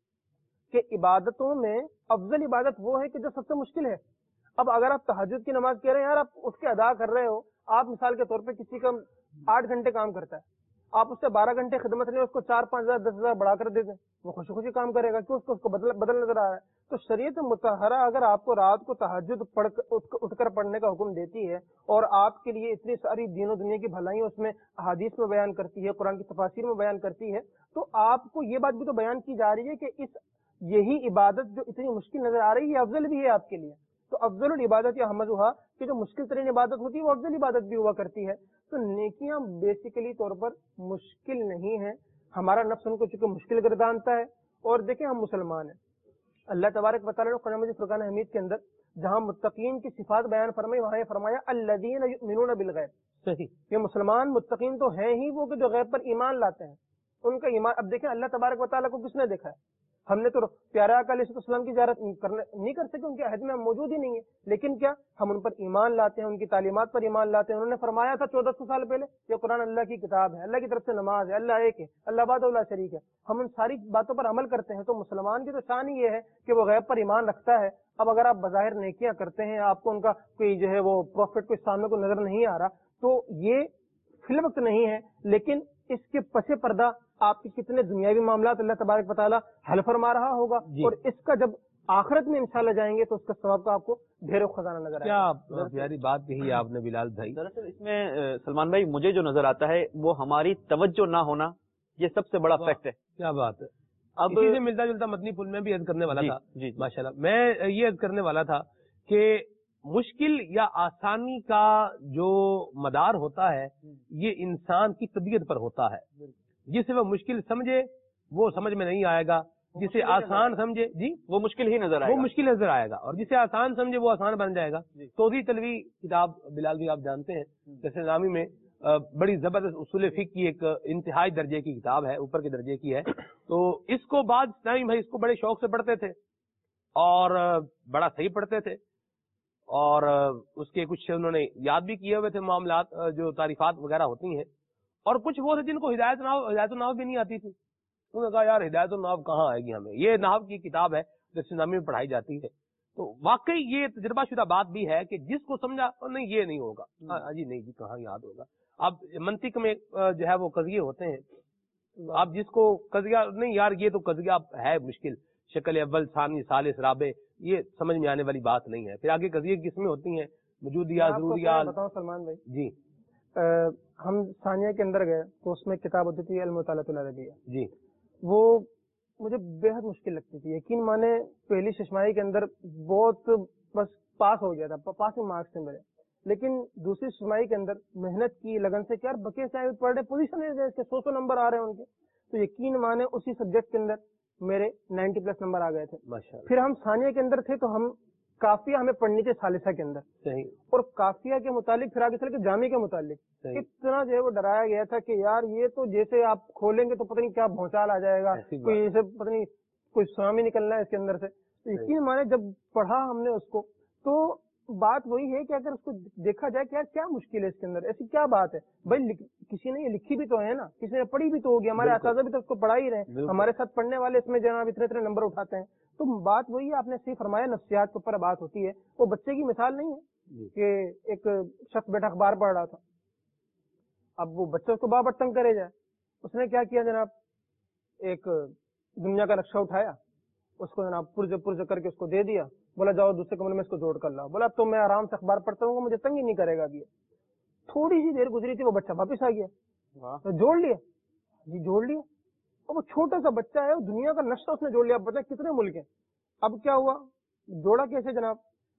کہ عبادتوں میں افضل عبادت وہ ہے کہ جو سب سے مشکل ہے. اب اگر آپ تہجد کی نماز کہہ رہے ہیں یار آپ اٹھ کے ادا کر رہے ہو, آپ مثال کے طور پہ کسی کا 8 گھنٹے کام کرتا ہے, آپ اس سے 12 گھنٹے خدمت لیں, اس کو 4-5 ہزار 10 ہزار بڑھا کر دے دیں, وہ خوشی خوشی کام کرے گا, کیوں اس کو بدل نظر آ رہا ہے. تو شریعت مطہرہ اگر آپ کو رات کو تہجد اٹھ کر پڑھنے کا حکم دیتی ہے اور آپ کے لیے اتنی ساری دین و دنیا کی بھلائیاں اس میں احادیث میں بیان کرتی ہے, قرآن کی تفاسیر میں بیان کرتی ہے, تو آپ کو یہ بات بھی تو بیان کی جا رہی ہے کہ یہی عبادت جو اتنی مشکل نظر آ رہی ہے افضل بھی ہے آپ کے لیے. تو افضل العبادت یا حمدھا کہ جو مشکل ترین عبادت ہوتی ہے وہ افضل عبادت بھی ہوا کرتی ہے. تو نیکیاں بیسیکلی طور پر مشکل نہیں ہیں, ہمارا نفس ان کو چونکہ مشکل گردانتا ہے. اور دیکھیں ہم مسلمان ہیں, اللہ تبارک و تعالیٰ نے قرآن مجید فرقان حمید کے اندر جہاں متقین کی صفات بیان فرمائی وہاں یہ فرمایا الذین یؤمنون بالغیب. صحیح, یہ مسلمان متقین تو ہیں ہی وہ کہ جو غیب پر ایمان لاتے ہیں, ان کا ایمان. اب دیکھیں اللہ تبارک و تعالیٰ کو کس نے دیکھا ہے؟ ہم نے تو پیارے آقا علیہ السلام کی زیارت نہیں کر سکے, ان کے عہد میں موجود ہی نہیں ہے, لیکن کیا ہم ان پر ایمان لاتے ہیں, ان کی تعلیمات پر ایمان لاتے ہیں. انہوں نے فرمایا تھا 1400 سال پہلے یہ قرآن اللہ کی کتاب ہے, اللہ کی طرف سے نماز ہے, اللہ ایک ہے, اللہ وحدہ لا شریک ہے. ہم ان ساری باتوں پر عمل کرتے ہیں. تو مسلمان کی تو شان ہی یہ ہے کہ وہ غیب پر ایمان رکھتا ہے. اب اگر آپ بظاہر نیکیاں کرتے ہیں, آپ کو ان کا کوئی جو ہے وہ پروفٹ کوئی سامنے کو نظر نہیں آ رہا, تو یہ فی الوقت نہیں ہے, لیکن اس کے پس پردہ آپ کے کتنے دنیاوی معاملات اللہ تبارک و تعالیٰ حل فرما رہا ہوگا. اور اس کا جب آخرت میں انشاءاللہ جائیں گے تو اس کا ثواب کا آپ کو ڈھیر خزانہ نظر آئے گا. کیا پیاری بات کہی آپ نے بلال بھائی. دراصل اس میں سلمان بھائی مجھے جو نظر آتا ہے وہ ہماری توجہ نہ ہونا, یہ سب سے بڑا فیکٹ ہے. کیا بات ہے. اب اسی سے ملتا جلتا مدنی پھول میں بھی عرض کرنے والا تھا. جی ماشاءاللہ میں یہ عرض کرنے والا تھا کہ مشکل یا آسانی کا جو مدار ہوتا ہے یہ انسان کی طبیعت پر ہوتا ہے. جسے وہ مشکل سمجھے وہ سمجھ میں نہیں آئے گا, جسے آسان سمجھے جی وہ مشکل ہی نظر آئے گا, وہ مشکل نظر آئے گا, اور جسے آسان سمجھے وہ آسان بن جائے گا. توضیح تلوی کتاب بلال بھی آپ جانتے ہیں, جیسے نامی میں بڑی زبردست اصول فقہ کی ایک انتہائی درجے کی کتاب ہے, اوپر کے درجے کی ہے. تو اس کو بعد نامی بھائی اس کو بڑے شوق سے پڑھتے تھے اور بڑا صحیح پڑھتے تھے, اور اس کے کچھ انہوں نے یاد بھی کیے ہوئے تھے معاملات جو تعریفات وغیرہ ہوتی ہیں. اور کچھ وہ تھے جن کو ہدایت النحو بھی نہیں آتی تھی. انہوں نے کہا یار ہدایت النحو کہاں آئے گی ہمیں, یہ نحو کی کتاب ہے جو نامی میں پڑھائی جاتی ہے. تو واقعی یہ تجربہ شدہ بات بھی ہے کہ جس کو سمجھا نہیں یہ نہیں ہوگا, جی نہیں جی کہاں یاد ہوگا. اب منطق میں جو ہے وہ قضیے ہوتے ہیں, اب جس کو قضیہ نہیں یار یہ تو قضیہ ہے مشکل, شکل اول ثانی ثالث رابع, یہ سمجھ میں آنے والی بات نہیں ہے. پھر آگے قضیے کس میں ہوتی ہیں, وجودیات ضروریات. بتاؤں سلمان بھائی جی, ہم ثانیہ کے اندر گئے تو اس میں کتاب ہوتی تھی المطالعۃ العربیہ. جی وہ مجھے بے حد مشکل لگتی تھی. یقین مانے پہلی ششماہی کے اندر بہت بس پاس ہو گیا تھا, پاسنگ مارکس سے میرے. لیکن دوسری ششماہی کے اندر محنت کی لگن سے کیا بکے چاہے پڑھ رہے پوزیشن ہے کہ 100 نمبر آ رہے ہیں ان کے, تو یقین مانے اسی سبجیکٹ کے اندر میرے 90+ نمبر آ گئے تھے. پھر ہم ثانیہ کے اندر تھے تو ہم کافیہ ہمیں پڑھنی تھی ثالثہ کے اندر, صحیح, اور کافیہ کے متعلق پھر آگے چل کے جامع کے متعلق اتنا جو ہے وہ ڈرایا گیا تھا کہ یار یہ تو جیسے آپ کھولیں گے تو پتہ نہیں کیا بھونچال آ جائے گا, کوئی اسے پتہ نہیں کوئی سونامی نکلنا ہے اس کے اندر سے. یقین مانے جب پڑھا ہم نے اس کو تو بات وہی ہے کہ اگر اس کو دیکھا جائے کہ کیا مشکل ہے اس کے اندر, ایسی کیا بات ہے بھائی. کسی نے یہ لکھی بھی تو ہے نا, کسی نے پڑھی بھی تو ہوگی, ہمارے اساتذہ بھی تو اس کو پڑھا ہی رہے, ہمارے ساتھ پڑھنے والے اس میں جناب اتنے نمبر اٹھاتے ہیں. تو بات وہی ہے, آپ نے صحیح فرمایا, نفسیات کے اوپر بات ہوتی ہے. وہ بچے کی مثال نہیں ہے کہ ایک شخص بیٹا اخبار پڑھ رہا تھا, اب وہ بچہ اس کو بابا تنگ کرے جائے. اس نے کیا کیا جناب, ایک دنیا کا نقشہ اٹھایا, اس کو جناب پرز کر کے اس کو دے دیا, بولا جاؤ دوسرے کمرے میں اس کو جوڑ کر لاؤ. بولا تو میں آرام سے اخبار پڑھتا ہوں, مجھے تنگ ہی نہیں کرے گا ابھی. تھوڑی سی دیر گزری تھی, وہ بچہ واپس آ گیا, تو جوڑ لیا جی, جوڑ لیا. اور وہ چھوٹا سا بچہ ہے, دنیا کا نقشہ اس نے جوڑ لیا, پتہ کتنے ملک ہیں. اب کیا ہوا, جوڑا کیسے جناب,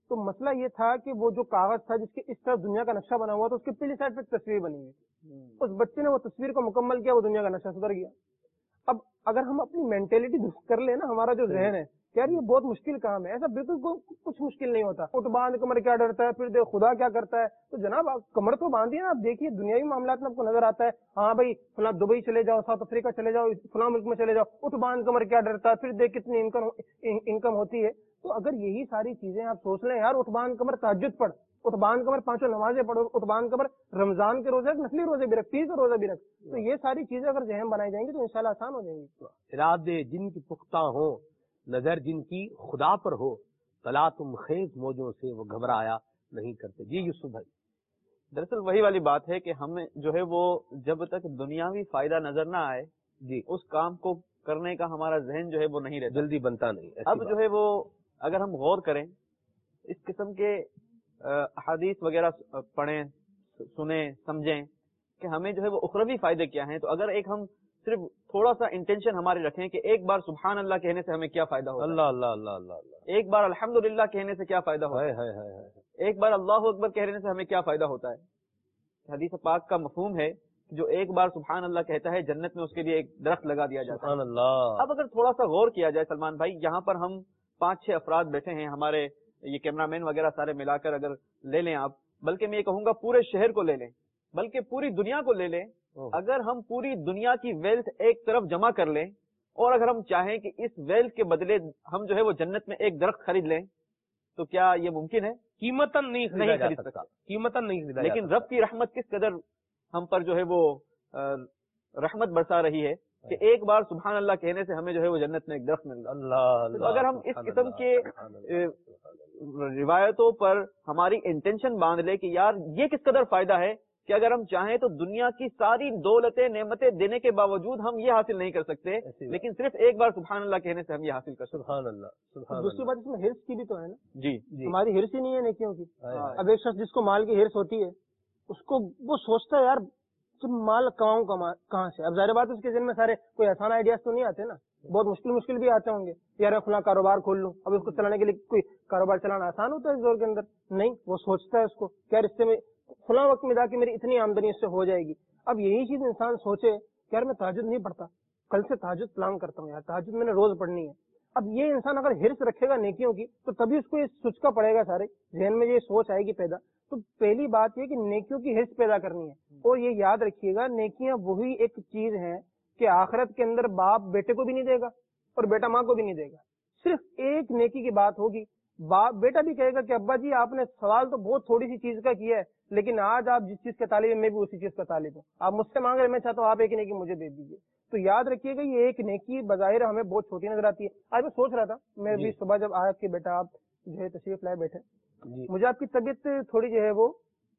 تو مسئلہ یہ تھا کہ وہ جو کاغذ تھا جس کے اس طرف دنیا کا نقشہ بنا ہوا تھا، اس کی پچھلی سائڈ پہ تصویر بنی ہوئی، اس بچے نے وہ تصویر کو مکمل کیا، وہ دنیا کا نقشہ سدھر گیا۔ اب اگر ہم اپنی مینٹلٹی درست کر لیں نا، ہمارا جو ذہن ہے یار یہ بہت مشکل کام ہے، ایسا بالکل کچھ مشکل نہیں ہوتا۔ اٹھ باندھ کمر کیا ڈرتا ہے، پھر دیکھ خدا کیا کرتا ہے، تو جناب آپ کمر تو باندھیے نا، آپ دیکھیے دنیاوی معاملات میں آپ کو نظر آتا ہے، ہاں بھائی فلاں دبئی چلے جاؤ، ساؤتھ افریقہ چلے جاؤ، فلاں ملک میں چلے جاؤ، اٹھ باندھ کمر کیا ڈرتا ہے، پھر دیکھ کتنی انکم ہوتی ہے۔ تو اگر یہی ساری چیزیں آپ سوچ لیں یار، اٹھ باندھ کمر تہجد پڑھ، اٹھ باندھ کمر پانچوں نمازیں پڑھو، اٹھ باندھ کمر رمضان کے روزے نفلی روزے بھی رکھ، 30 روزے بھی رکھ، تو یہ ساری چیزیں اگر ذہن بنائی جائیں گی تو انشاءاللہ آسان ہو جائیں گی۔ ارادے جن کی پختہ ہوں، نظر جن کی خدا پر ہو، بلا تم خیز موجوں سے وہ گھبرایا نہیں کرتے۔ جی یوسف بھائی، دراصل وہی والی بات ہے کہ ہمیں جو ہے وہ جب تک دنیاوی فائدہ نظر نہ آئے جی اس کام کو کرنے کا ہمارا ذہن جو ہے وہ نہیں رہتا، جلدی بنتا نہیں۔ اب جو ہے وہ اگر ہم غور کریں، اس قسم کے احادیث وغیرہ پڑھیں، سنیں، سمجھیں کہ ہمیں جو ہے وہ اخروی فائدے کیا ہیں، تو اگر ایک ہم صرف تھوڑا سا انٹینشن ہمارے رکھیں کہ ایک بار سبحان اللہ کہنے سے ہمیں کیا فائدہ ہوتا ہے، اللہ اللہ اللہ اللہ اللہ، ایک بار الحمدللہ کہنے سے کیا فائدہ ہوتا ہے، ایک بار اللہ اکبر کہنے سے ہمیں کیا فائدہ ہوتا ہے۔ حدیث پاک کا مفہوم ہے کہ جو ایک بار سبحان اللہ کہتا ہے جنت میں اس کے لیے ایک درخت لگا دیا جاتا ہے۔ سبحان اللہ۔ اب اگر تھوڑا سا غور کیا جائے سلمان بھائی، یہاں پر ہم 5-6 افراد بیٹھے ہیں، ہمارے یہ کیمرہ مین وغیرہ سارے ملا کر اگر لے لیں آپ، بلکہ میں یہ کہوں گا پورے شہر کو لے لیں، بلکہ پوری دنیا کو لے لیں، اگر ہم پوری دنیا کی ویلتھ ایک طرف جمع کر لیں اور اگر ہم چاہیں کہ اس ویلتھ کے بدلے ہم جو ہے وہ جنت میں ایک درخت خرید لیں، تو کیا یہ ممکن ہے؟ قیمتاً نہیں خرید سکتا، قیمتاً نہیں خریدا، لیکن رب کی رحمت کس قدر ہم پر جو ہے وہ رحمت برسا رہی ہے کہ ایک بار سبحان اللہ کہنے سے ہمیں جو ہے وہ جنت میں ایک درخت مل رہا ہے۔ اللہ تو اگر ہم اس قسم کے روایتوں پر ہماری انٹینشن باندھ لے کہ یار یہ کس قدر فائدہ ہے کہ اگر ہم چاہیں تو دنیا کی ساری دولتیں نعمتیں دینے کے باوجود ہم یہ حاصل نہیں کر سکتے، لیکن صرف ایک بار سبحان اللہ کہنے سے ہم یہ حاصل کر سکتے۔ سبحان اللہ سبحان دوسری بات اس میں ہرس کی بھی تو ہے نا، جی ہماری ہرس ہی نہیں ہے نیکیوں کی۔ اب ایک شخص جس کو مال کی ہرس ہوتی ہے، اس کو وہ سوچتا ہے یار کہ مال کماؤں کہاں سے۔ اب ظاہر بات اس کے ذہن میں سارے کوئی آسان آئیڈیاز تو نہیں آتے نا، بہت مشکل بھی آتے ہوں گے، یار فلاں کاروبار کھول لوں، اب اس کو چلانے کے لیے کوئی کاروبار چلانا آسان ہوتا ہے اس دور کے اندر؟ نہیں، وہ سوچتا ہے اس کو کیا رشتے میں فلاں وقت میں جا کے میری اتنی آمدنی اس سے ہو جائے گی۔ اب یہی چیز انسان سوچے کہ یار میں تہجد نہیں پڑھتا، کل سے تہجد پلان کرتا ہوں، یار تہجد میں نے روز پڑھنی ہے۔ اب یہ انسان اگر ہرس رکھے گا نیکیوں کی تو تبھی اس کو یہ سوچنا پڑے گا، سارے ذہن میں یہ سوچ آئے گی پیدا۔ تو پہلی بات یہ کہ نیکیوں کی ہرس پیدا کرنی ہے، اور یہ یاد رکھیے گا نیکیاں وہی ایک چیز ہیں کہ آخرت کے اندر باپ بیٹے کو بھی نہیں دے گا اور بیٹا ماں کو بھی نہیں دے گا۔ صرف ایک نیکی کی بات ہوگی، باپ بیٹا بھی کہے گا کہ ابا جی آپ نے سوال تو بہت تھوڑی سی چیز کا کیا ہے، لیکن آج آپ جس چیز کا طالب ہے میں بھی اسی چیز کا طالب ہوں، آپ مجھ سے مانگ رہے، میں چاہتا ہوں آپ ایک نیکی مجھے دے دیجیے۔ تو یاد رکھیے گا یہ ایک نیکی بظاہر ہمیں بہت چھوٹی نظر آتی ہے۔ آج میں سوچ رہا تھا، میں بھی صبح جب آیا کہ بیٹا آپ جو ہے تشریف لائے بیٹھے، مجھے آپ کی طبیعت تھوڑی جو ہے وہ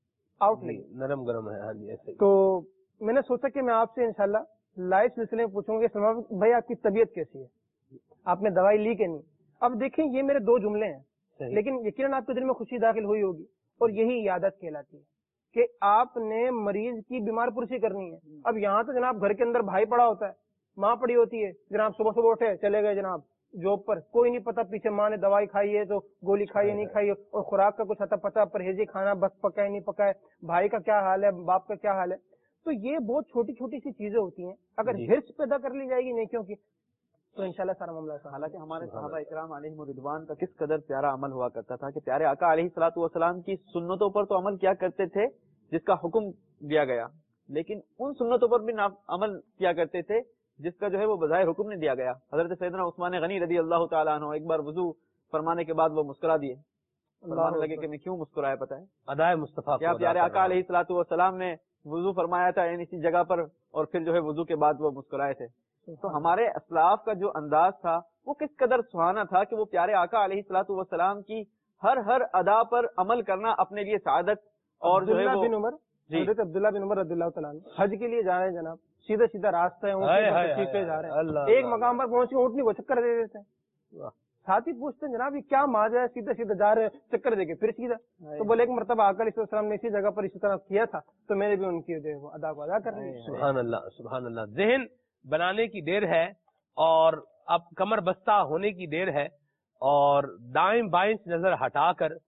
آؤٹ لگی، نرم گرم ہے، ہاں جی ایسے۔ تو میں نے سوچا کہ میں آپ سے انشاءاللہ لائیو سلسلے میں پوچھوں گا کہ سلمان بھائی آپ کی طبیعت کیسی ہے، آپ نے دوائی لی کہ نہیں۔ اب دیکھیں یہ میرے 2 جملے ہیں، لیکن یقیناً آپ کے دل میں خوشی داخل ہوئی ہوگی، اور یہی عیادت کہلاتی ہے کہ آپ نے مریض کی بیمار پرسی کرنی ہے۔ اب یہاں تو جناب گھر کے اندر بھائی پڑا ہوتا ہے، ماں پڑی ہوتی ہے، جناب صبح صبح اٹھے چلے گئے جناب جاب پر، کوئی نہیں پتا پیچھے ماں نے دوائی کھائی ہے تو گولی کھائی ہے نہیں کھائی ہے، اور خوراک کا کچھ پتا پرہیزی کھانا بس پکا ہے نہیں پکا ہے، بھائی کا کیا حال ہے، باپ کا کیا حال ہے۔ تو یہ بہت چھوٹی چھوٹی سی چیزیں ہوتی ہیں، اگر ہرس پیدا کر لی جائے گی نیکیوں کی تو انشاءاللہ سارا معاملہ ہے۔ حالانکہ ہمارے صحابہ اکرام علیہم الرضوان کا کس قدر پیارا عمل ہوا کرتا تھا کہ پیارے آقا علیہ الصلوۃ والسلام کی سنتوں پر تو عمل کیا کرتے تھے جس کا حکم دیا گیا، لیکن ان سنتوں پر بھی عمل کیا کرتے تھے جس کا جو ہے وہ بظاہر حکم نہیں دیا گیا۔ حضرت سیدنا عثمان غنی رضی اللہ تعالیٰ عنہ ایک بار وضو فرمانے کے بعد وہ مسکرا دیے، فرمانے لگے کہ میں کیوں مسکرایا پتہ ہے؟ ادائے مصطفیٰ کیا پیارے آقا علیہ الصلوۃ والسلام نے وضو فرمایا تھا یعنی اسی جگہ پر، اور پھر جو ہے وضو کے بعد وہ مسکرائے تھے۔ تو ہمارے اسلاف کا جو انداز تھا وہ کس قدر سہانا تھا کہ وہ پیارے آقا علیہ الصلوۃ والسلام کی ہر ادا پر عمل کرنا اپنے لیے سعادت اور جو ہے وہ حضرت عبداللہ بن عمر رضی اللہ تعالیٰ عنہ حج کے لیے جا رہے ہیں جناب، سیدھا سیدھا راستہ ہے، اونٹنی پہ جا رہے ہیں، ایک مقام پر پہنچ کے اونٹنی کو چکر دے دیتے ہیں، ساتھی پوچھتے ہیں جناب یہ کیا ماجرا ہے، سیدھا سیدھا جا رہے ہیں چکر دے کے پھر سیدھا، تو بولے ایک مرتبہ آقا علیہ السلام نے اسی جگہ پر اسی طرح کیا تھا تو میں نے بھی ان کی جو ہے وہ ادا کو ادا کر لی۔ سبحان اللہ سبحان اللہ۔ ذہن بنانے کی دیر ہے اور اب کمر بستہ ہونے کی دیر ہے، اور دائیں بائیں سے نظر ہٹا کر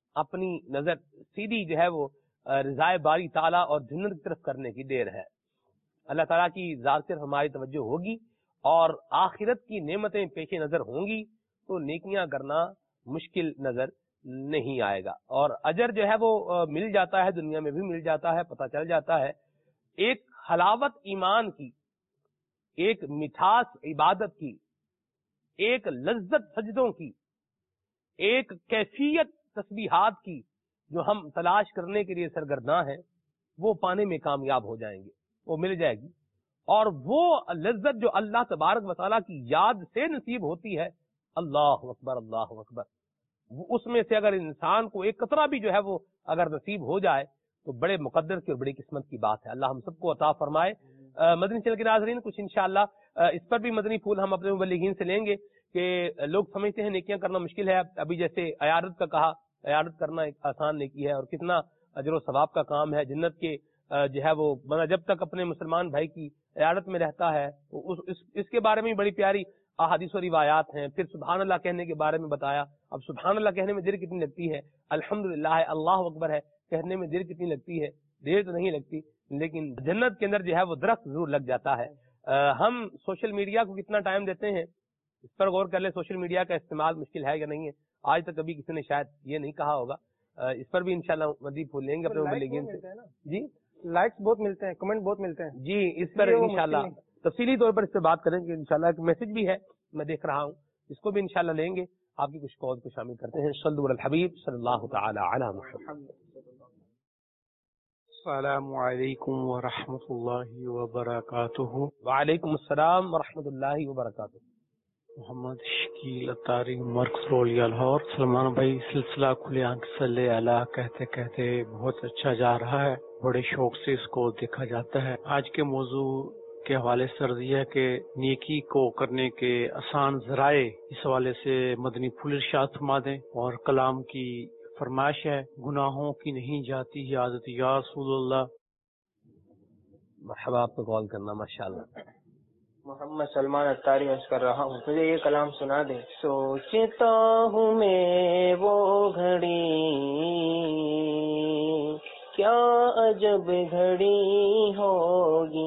اپنی نظر سیدھی جو ہے وہ رضائے باری تعالیٰ اور جنت کی طرف کرنے کی دیر ہے. اللہ تعالیٰ کی ذات سے ہماری توجہ ہوگی اور آخرت کی نعمتیں پیش نظر ہوں گی تو نیکیاں کرنا مشکل نظر نہیں آئے گا, اور اجر جو ہے وہ مل جاتا ہے, دنیا میں بھی مل جاتا ہے, پتہ چل جاتا ہے. ایک حلاوت ایمان کی, ایک مٹھاس عبادت کی, ایک لذت سجدوں کی, ایک کیفیت تسبیحات کی جو ہم تلاش کرنے کے لیے سرگرداں ہیں, وہ پانے میں کامیاب ہو جائیں گے, وہ مل جائے گی. اور وہ لذت جو اللہ تبارک و تعالیٰ کی یاد سے نصیب ہوتی ہے, اللہ اکبر اللہ اکبر, اس میں سے اگر انسان کو ایک قطرہ بھی جو ہے وہ اگر نصیب ہو جائے تو بڑے مقدر کی اور بڑی قسمت کی بات ہے. اللہ ہم سب کو عطا فرمائے. مدنی چینل کے ناظرین, کچھ انشاءاللہ اس پر بھی مدنی پھول ہم اپنے مبلغین سے لیں گے کہ لوگ سمجھتے ہیں نیکیاں کرنا مشکل ہے. ابھی جیسے عیادت کا کہا, عیادت کرنا ایک آسان نیکی ہے اور کتنا اجر و ثواب کا کام ہے. جنت کے جو ہے وہ بندہ جب تک اپنے مسلمان بھائی کی عیادت میں رہتا ہے اس کے بارے میں بڑی پیاری احادیث و روایات ہیں. پھر سبحان اللہ کہنے کے بارے میں بتایا. اب سبحان اللہ کہنے میں دیر کتنی لگتی ہے, الحمدللہ ہے, اللہ اکبر ہے کہنے میں دیر کتنی لگتی ہے, دیر تو نہیں لگتی, لیکن جنت کے اندر جو ہے وہ درخت ضرور لگ جاتا ہے. ہم سوشل میڈیا کو کتنا ٹائم دیتے ہیں اس پر غور کر لیں. سوشل میڈیا کا استعمال مشکل ہے یا نہیں ہے, آج تک کبھی کسی نے شاید یہ نہیں کہا ہوگا. اس پر بھی انشاءاللہ مزید پھول لیں گے اپنے مبلغین سے. جی لائکس بہت ملتے ہیں, کمنٹ بہت ملتے ہیں. جی اس پر انشاءاللہ تفصیلی طور پر اس پہ بات کریں گے انشاءاللہ. ایک میسج بھی ہے میں دیکھ رہا ہوں, اس کو بھی انشاءاللہ لیں گے. آپ کی کچھ کال کو شامل کرتے ہیں. صلو علی الحبیب صلی اللہ تعالی علی محمد. السلام علیکم ورحمۃ اللہ وبرکاتہ. وعلیکم السلام ورحمۃ اللہ وبرکاتہ. محمد شکیل اتاری مرکز رولیا لاہور. سلمان بھائی سلسلہ کھلے آنکھ صلی اللہ کہتے کہتے بہت اچھا جا رہا ہے, بڑے شوق سے اس کو دیکھا جاتا ہے. آج کے موضوع کے حوالے سے عرض یہ ہے کہ نیکی کو کرنے کے آسان ذرائع, اس حوالے سے مدنی پھول ارشاد فرما دیں. اور کلام کی فرمائش ہے, گناہوں کی نہیں جاتی ہے عادت یا رسول اللہ. مرحبا, آپ کو کال کرنا ماشاءاللہ. محمد سلمان اتاری عرض کر رہا ہوں, مجھے یہ کلام سنا دیں. سوچتا ہوں میں وہ گھڑی, کیا عجب گھڑی ہوگی.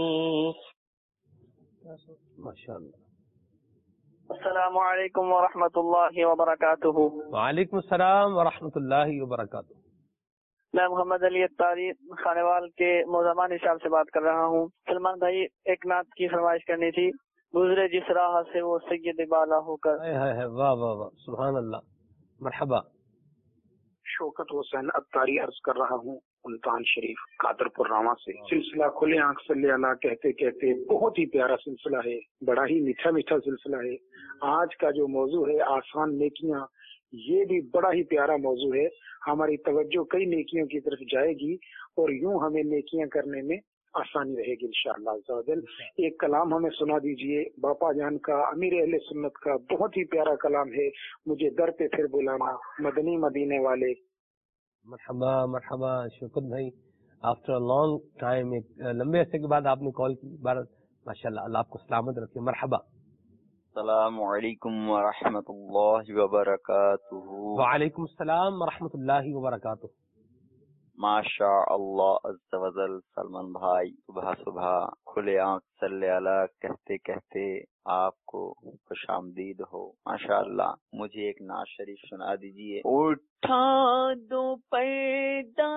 ماشاءاللہ. السلام علیکم ورحمۃ اللہ وبرکاتہ. وعلیکم السلام ورحمۃ اللہ وبرکاتہ. میں محمد علی اتاری خانوال کے موزمان صاحب سے بات کر رہا ہوں. سلمان بھائی, ایک نعت کی فرمائش کرنی تھی. گزرے جس راہ سے وہ سید بالا ہو کر. واہ واہ واہ, سبحان اللہ. مرحبا. شوکت حسین اتاری عرض کر رہا ہوں, ملتان شریف قادر پور راما سے. سلسلہ کھلے آنکھ صلی اللہ کہتے کہتے بہت ہی پیارا سلسلہ ہے, بڑا ہی میٹھا میٹھا سلسلہ ہے. آج کا جو موضوع ہے آسان نیکیاں, یہ بھی بڑا ہی پیارا موضوع ہے. ہماری توجہ کئی نیکیوں کی طرف جائے گی اور یوں ہمیں نیکیاں کرنے میں آسانی رہے گی انشاءاللہ عز و جل. ایک کلام ہمیں سنا دیجئے باپا جان کا, امیر اہل سنت کا, بہت ہی پیارا کلام ہے. مجھے در پہ پھر بلانا, مدنی مدینے والے. مرحبا مرحبا شوکت بھائی, آفٹر اے لانگ ٹائم, ایک لمبے عرصے کے بعد آپ نے کال کی. ماشاءاللہ, اللہ آپ کو سلامت رکھے. مرحبا. السلام علیکم ورحمۃ اللہ وبرکاتہ. وعلیکم السلام ورحمۃ اللہ وبرکاتہ. ماشاء اللہ عز و جل. سلمان بھائی, صبح صبح کھلے آنکھ صلی اللہ کہتے کہتے آپ کو خوش آمدید ہو. ماشاء اللہ. مجھے ایک نعت شریف سنا دیجیے. اٹھا دو پردہ,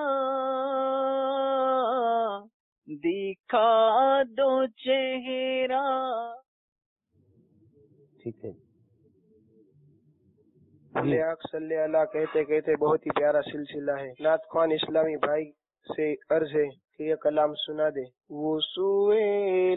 دکھا دو چہرہ. ٹھیک ہے. کھلے آنکھ صلی اللہ کہتے کہتے بہت ہی پیارا سلسلہ ہے. نعت خوان اسلامی بھائی سے عرض ہے کہ یہ کلام سنا دے. وہ سوئے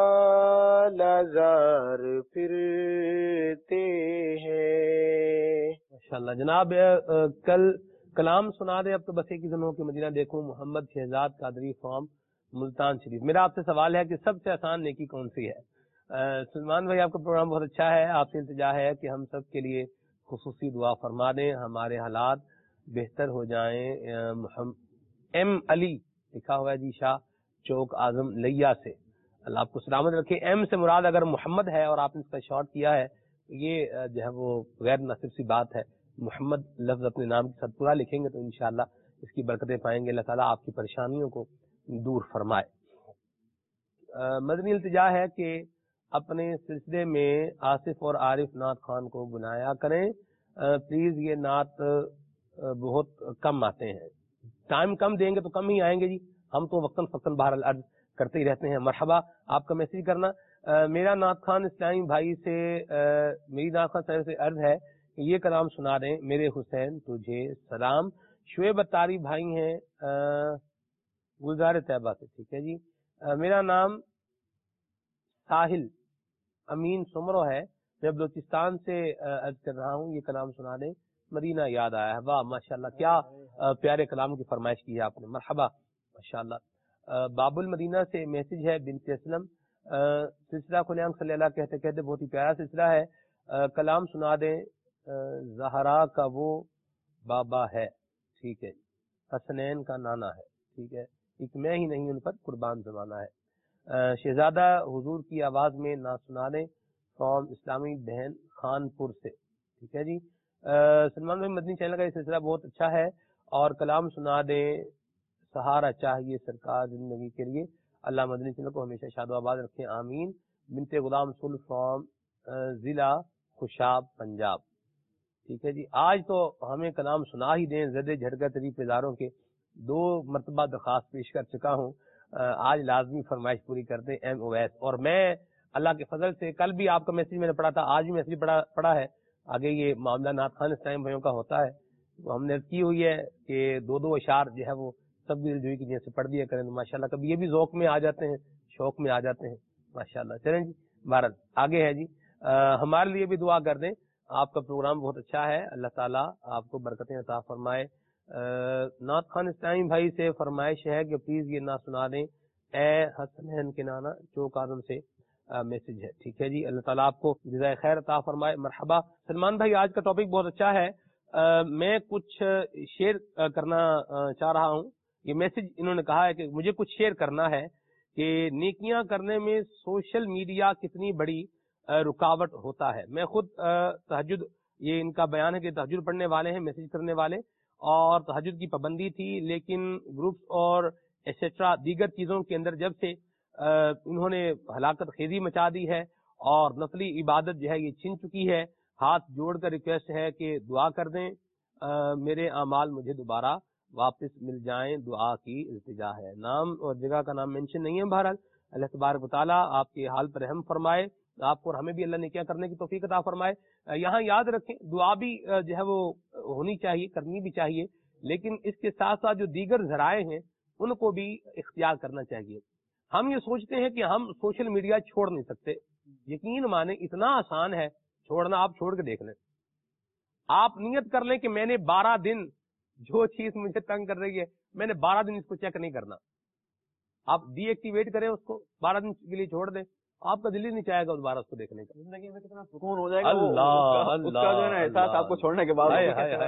لازار پھرتے ہیں. ماشاءاللہ جناب, کل کلام سنا دے. اب تو بس ایک ہی دنوں کے مدینہ دیکھوں. محمد شہزاد قادری فرام ملتان شریف. میرا آپ سے سوال ہے کہ سب سے آسان نیکی کون سی ہے؟ سلمان بھائی, آپ کا پروگرام بہت اچھا ہے. آپ سے التجا ہے کہ ہم سب کے لیے خصوصی دعا فرما دیں, ہمارے حالات بہتر ہو جائیں. ایم علی لکھا ہوا ہے جی, شاہ چوک اعظم لیا سے. اللہ آپ کو سلامت رکھے. ایم سے مراد اگر محمد ہے اور آپ نے اس کا شارٹ کیا ہے, یہ جو ہے وہ غیر مناسب سی بات ہے. محمد لفظ اپنے نام کے ساتھ پورا لکھیں گے تو انشاءاللہ اس کی برکتیں پائیں گے. اللہ تعالیٰ آپ کی پریشانیوں کو دور فرمائے. مدنی التجا ہے کہ اپنے سلسلے میں آصف اور عارف نعت خوان کو بنایا کریں. پلیز یہ نعت بہت کم آتے ہیں, ٹائم کم دیں گے تو کم ہی آئیں گے جی, ہم تو وقتاً فوقتاً بہرحال عرض کرتے ہی رہتے ہیں. مرحبا, آپ کا میسج کرنا. میرا نعت خوان اسلامی بھائی سے میری نعت خوان صاحب سے عرض ہے کہ یہ کلام سنا دیں, میرے حسین تجھے سلام. شعیب اتاری بھائی ہیں گلزار طیبہ سے, ٹھیک ہے جی. میرا نام ساحل امین سمرو ہے, میں بلوچستان سے عرض کر رہا ہوں, یہ کلام سنا دیں, مدینہ یاد آیا ہے. واہ ماشاءاللہ, کیا پیارے کلام کی فرمائش کی ہے آپ نے, مرحبا ماشاءاللہ. باب المدینہ سے میسج ہے بنت اسلم, سلسلہ کھلے آنکھ صلی اللہ کہتے کہتے بہت ہی پیارا سلسلہ ہے, کلام سنا دیں. زہرا کا وہ بابا ہے, ٹھیک ہے, حسنین کا نانا ہے, ٹھیک ہے, ایک میں ہی نہیں ان پر قربان زمانہ ہے. شہزادہ حضور کی آواز میں نعت سنا دیں فرام اسلامی بہن خان پور سے, ٹھیک ہے جی. سلمان بھائی مدنی چینل کا یہ سلسلہ بہت اچھا ہے, اور کلام سنا دیں سہارا چاہیے سرکار زندگی کے لیے. اللہ مدنی چینل کو ہمیشہ شاد و آباد رکھیں, آمین. بنت غلام سل فرام ضلع خوشاب پنجاب, ٹھیک ہے جی. آج تو ہمیں کلام سنا ہی دیں, زد جھٹکا تری پیزاروں کے 2 مرتبہ درخواست پیش کر چکا ہوں, آج لازمی فرمائش پوری کر دیں. ایم او ایس, اور میں اللہ کے فضل سے کل بھی آپ کا میسج میں نے پڑھا تھا, آج بھی میسج پڑھا ہے. آگے یہ معاملہ نعت خوان اسلام بھائیوں کا ہوتا ہے, تو ہم نے کی ہوئی ہے کہ 2 اشعار جو ہے وہ سب دل جوئی کی جیسے پڑھ دیا کریں, تو ماشاءاللہ کبھی یہ بھی ذوق میں آ جاتے ہیں, شوق میں آ جاتے ہیں ماشاءاللہ. چلیں جی, بھارت آگے ہے جی. ہمارے لیے بھی دعا کر دیں, آپ کا پروگرام بہت اچھا ہے, اللہ تعالیٰ آپ کو برکتیں عطا فرمائے. نعت خوان اسلامی بھائی سے فرمائش ہے کہ پلیز یہ نعت سنا دیں, اے حسنین کے نانا چوک آدم سے میسج ہے, ٹھیک ہے جی. اللہ تعالیٰ آپ کو جزائے خیر عطا فرمائے. مرحبا. سلمان بھائی آج کا ٹاپک بہت اچھا ہے, میں کچھ شیئر کرنا چاہ رہا ہوں. یہ میسج انہوں نے کہا ہے کہ مجھے کچھ شیئر کرنا ہے کہ نیکیاں کرنے میں سوشل میڈیا کتنی بڑی رکاوٹ ہوتا ہے. میں خود تہجد, یہ ان کا بیان ہے کہ تہجد پڑھنے والے ہیں, میسج کرنے والے, اور تہجد کی پابندی تھی, لیکن گروپس اور ایٹسٹرا دیگر چیزوں کے اندر جب سے انہوں نے ہلاکت خیزی مچا دی ہے اور نفلی عبادت جو ہے یہ چھن چکی ہے, ہاتھ جوڑ کر ریکویسٹ ہے کہ دعا کر دیں, میرے اعمال مجھے دوبارہ واپس مل جائیں, دعا کی التجا ہے. نام اور جگہ کا نام مینشن نہیں ہے. بہرحال اللہ تبارک و تعالیٰ آپ کے حال پر رحم فرمائے, آپ کو اور ہمیں بھی اللہ نے کیا کرنے کی توفیق عطا فرمائے. یہاں یاد رکھیں دعا بھی جو ہے وہ ہونی چاہیے, کرنی بھی چاہیے, لیکن اس کے ساتھ ساتھ جو دیگر ذرائع ہیں ان کو بھی اختیار کرنا چاہیے. ہم یہ سوچتے ہیں کہ ہم سوشل میڈیا چھوڑ نہیں سکتے, یقین مانیں اتنا آسان ہے چھوڑنا. آپ چھوڑ کے دیکھ لیں, آپ نیت کر لیں کہ میں نے 12 دن جو چیز مجھے تنگ کر رہی ہے میں نے 12 دن اس کو چیک نہیں کرنا. آپ ڈی ایکٹیویٹ کریں اس کو, 12 دن کے لیے چھوڑ دیں, آپ کا دل ہی نہیں چاہے گا دوبارہ اس کو دیکھنے کا. زندگی میں کتنا سکون ہو جائے گا, اللہ اس کا جو ہے نا احساس آپ کو چھوڑنے کے بعد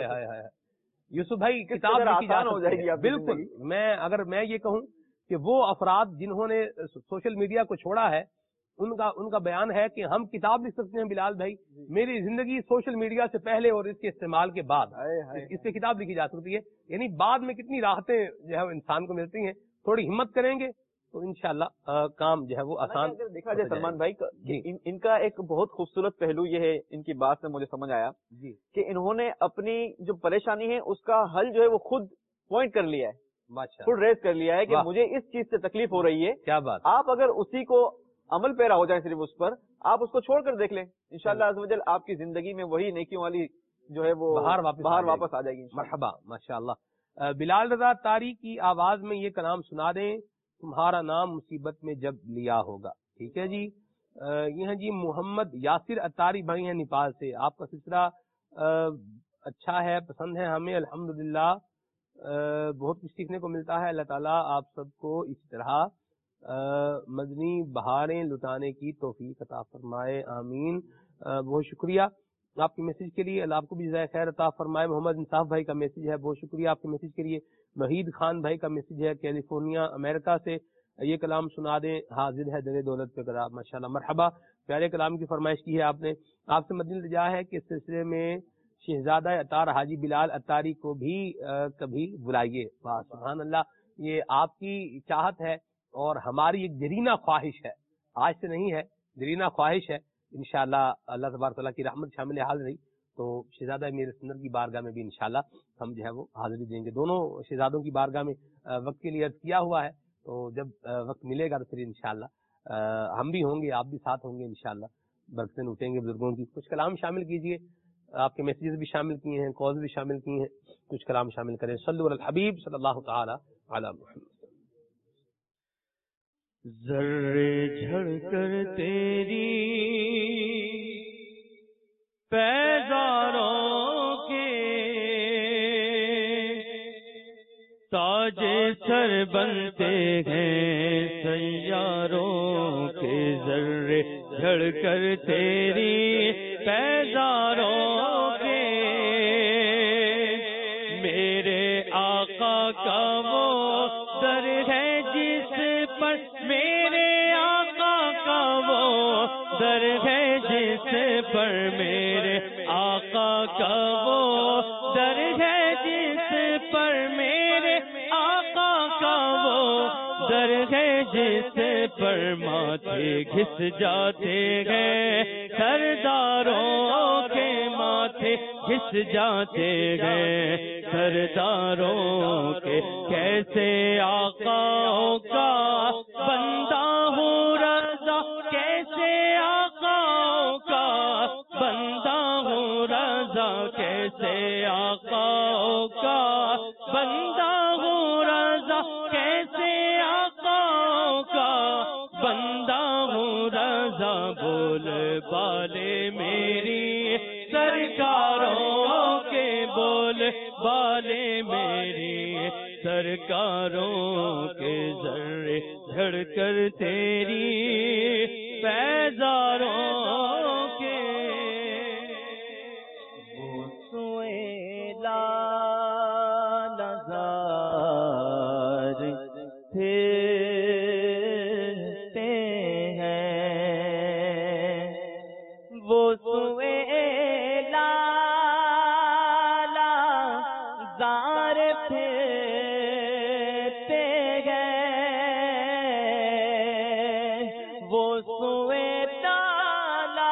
یوسف بھائی کتاب آسان ہو جائے گی. بالکل, اگر میں یہ کہوں کہ وہ افراد جنہوں نے سوشل میڈیا کو چھوڑا ہے ان کا بیان ہے کہ ہم کتاب لکھ سکتے ہیں. بلال بھائی, میری زندگی سوشل میڈیا سے پہلے اور اس کے استعمال کے بعد اس پہ کتاب لکھی جا سکتی ہے. یعنی بعد میں کتنی راحتیں جو ہے انسان کو ملتی ہیں. تھوڑی ہمت کریں گے تو انشاءاللہ کام جو ہے وہ آسان. دیکھا جائے سلمان بھائی, ان کا ایک بہت خوبصورت پہلو یہ ہے, ان کی بات سے مجھے سمجھ آیا کہ انہوں نے اپنی جو پریشانی ہے اس کا حل جو ہے وہ خود پوائنٹ کر لیا ہے, خود ریز کر لیا ہے کہ مجھے اس چیز سے تکلیف ہو رہی ہے. کیا بات. آپ اگر اسی کو عمل پیرا ہو جائیں صرف اس پر, آپ اس کو چھوڑ کر دیکھ لیں, انشاءاللہ عز و جل آپ کی زندگی میں وہی نیکیوں والی جو ہے وہ باہر واپس آ جائے گی. مرحبا ماشاءاللہ. بلال رضا طاری کی آواز میں یہ کلام سنا دیں, تمہارا نام مصیبت میں جب لیا ہوگا. ٹھیک ہے جی. یہ ہیں جی محمد یاسر اتاری بھائی ہیں نیپال سے. آپ کا سلسلہ اچھا ہے, پسند ہے ہمیں, الحمدللہ بہت کچھ سیکھنے کو ملتا ہے. اللہ تعالیٰ آپ سب کو اس طرح مدنی بہاریں لٹانے کی توفیق عطا فرمائے, آمین. بہت شکریہ آپ کے میسج کے لیے, اللہ آپ کو بھی جزائے خیر عطا فرمائے. محمد انصاف بھائی کا میسج ہے, بہت شکریہ آپ کے میسج کے لیے. وحید خان بھائی کا میسج ہے کیلیفورنیا امریکہ سے, یہ کلام سنا دیں, حاضر ہے در دولت پہ قرار. ماشاءاللہ مرحبا, پیارے کلام کی فرمائش کی ہے آپ نے. آپ سے مدنی التجا ہے کہ اس سلسلے میں شہزادہ اطار حاجی بلال اتاری کو بھی کبھی بلائیے. واہ سبحان اللہ، یہ آپ کی چاہت ہے اور ہماری ایک دیرینہ خواہش ہے، آج سے نہیں ہے، دیرینہ خواہش ہے. انشاءاللہ اللہ تبارک تعالیٰ کی رحمت شامل حال رہی تو شہزادہ میر اسکندر کی بارگاہ میں بھی انشاءاللہ ہم جو ہے وہ حاضری دیں گے. دونوں شہزادوں کی بارگاہ میں وقت کے لیے عرض کیا ہوا ہے، تو جب وقت ملے گا تو پھر انشاءاللہ ہم بھی ہوں گے، آپ بھی ساتھ ہوں گے انشاءاللہ. برکتیں لوٹیں گے بزرگوں کی. کچھ کلام شامل کیجئے، آپ کے میسیجز بھی شامل کیے ہیں، کالز بھی شامل کیے ہیں، کچھ کلام شامل کریں. صلو علی الحبیب صلی اللہ تعالی علی محمد. ذرے جھڑ کر تیری پیزاروں کے تاج سر بنتے ہیں سیاروں کے. ذرے جھڑ کر تیری پیزاروں کے میرے آقا کا وہ در ہے جس پر، میرے آقا کا وہ در ہے جس پر، میرے آقا کا وہ در ہے جس پر، میرے آقا کا وہ در ہے جس پر ماتھے گھس جاتے ہیں سرداروں کے، ماتھے گھس جاتے ہیں سرداروں کے. کیسے آقاؤں کا بندہ ہوں رضا، کیسے آقاؤں کا بندہ ہوں رضا، کیسے آقاؤں کا بندہ ہوں رضا، کیسے آقاؤں کا بندہ ہوں رضا. بول بالے میری سرکاروں کے، بول بالے میری سرکاروں کے. ذرے جھڑ کر تیری پیزاروں کے وہ سوئے لال زار پھرتے ہیں، وہ سوئے زار پھرتے گئے، وہ سوئے تالا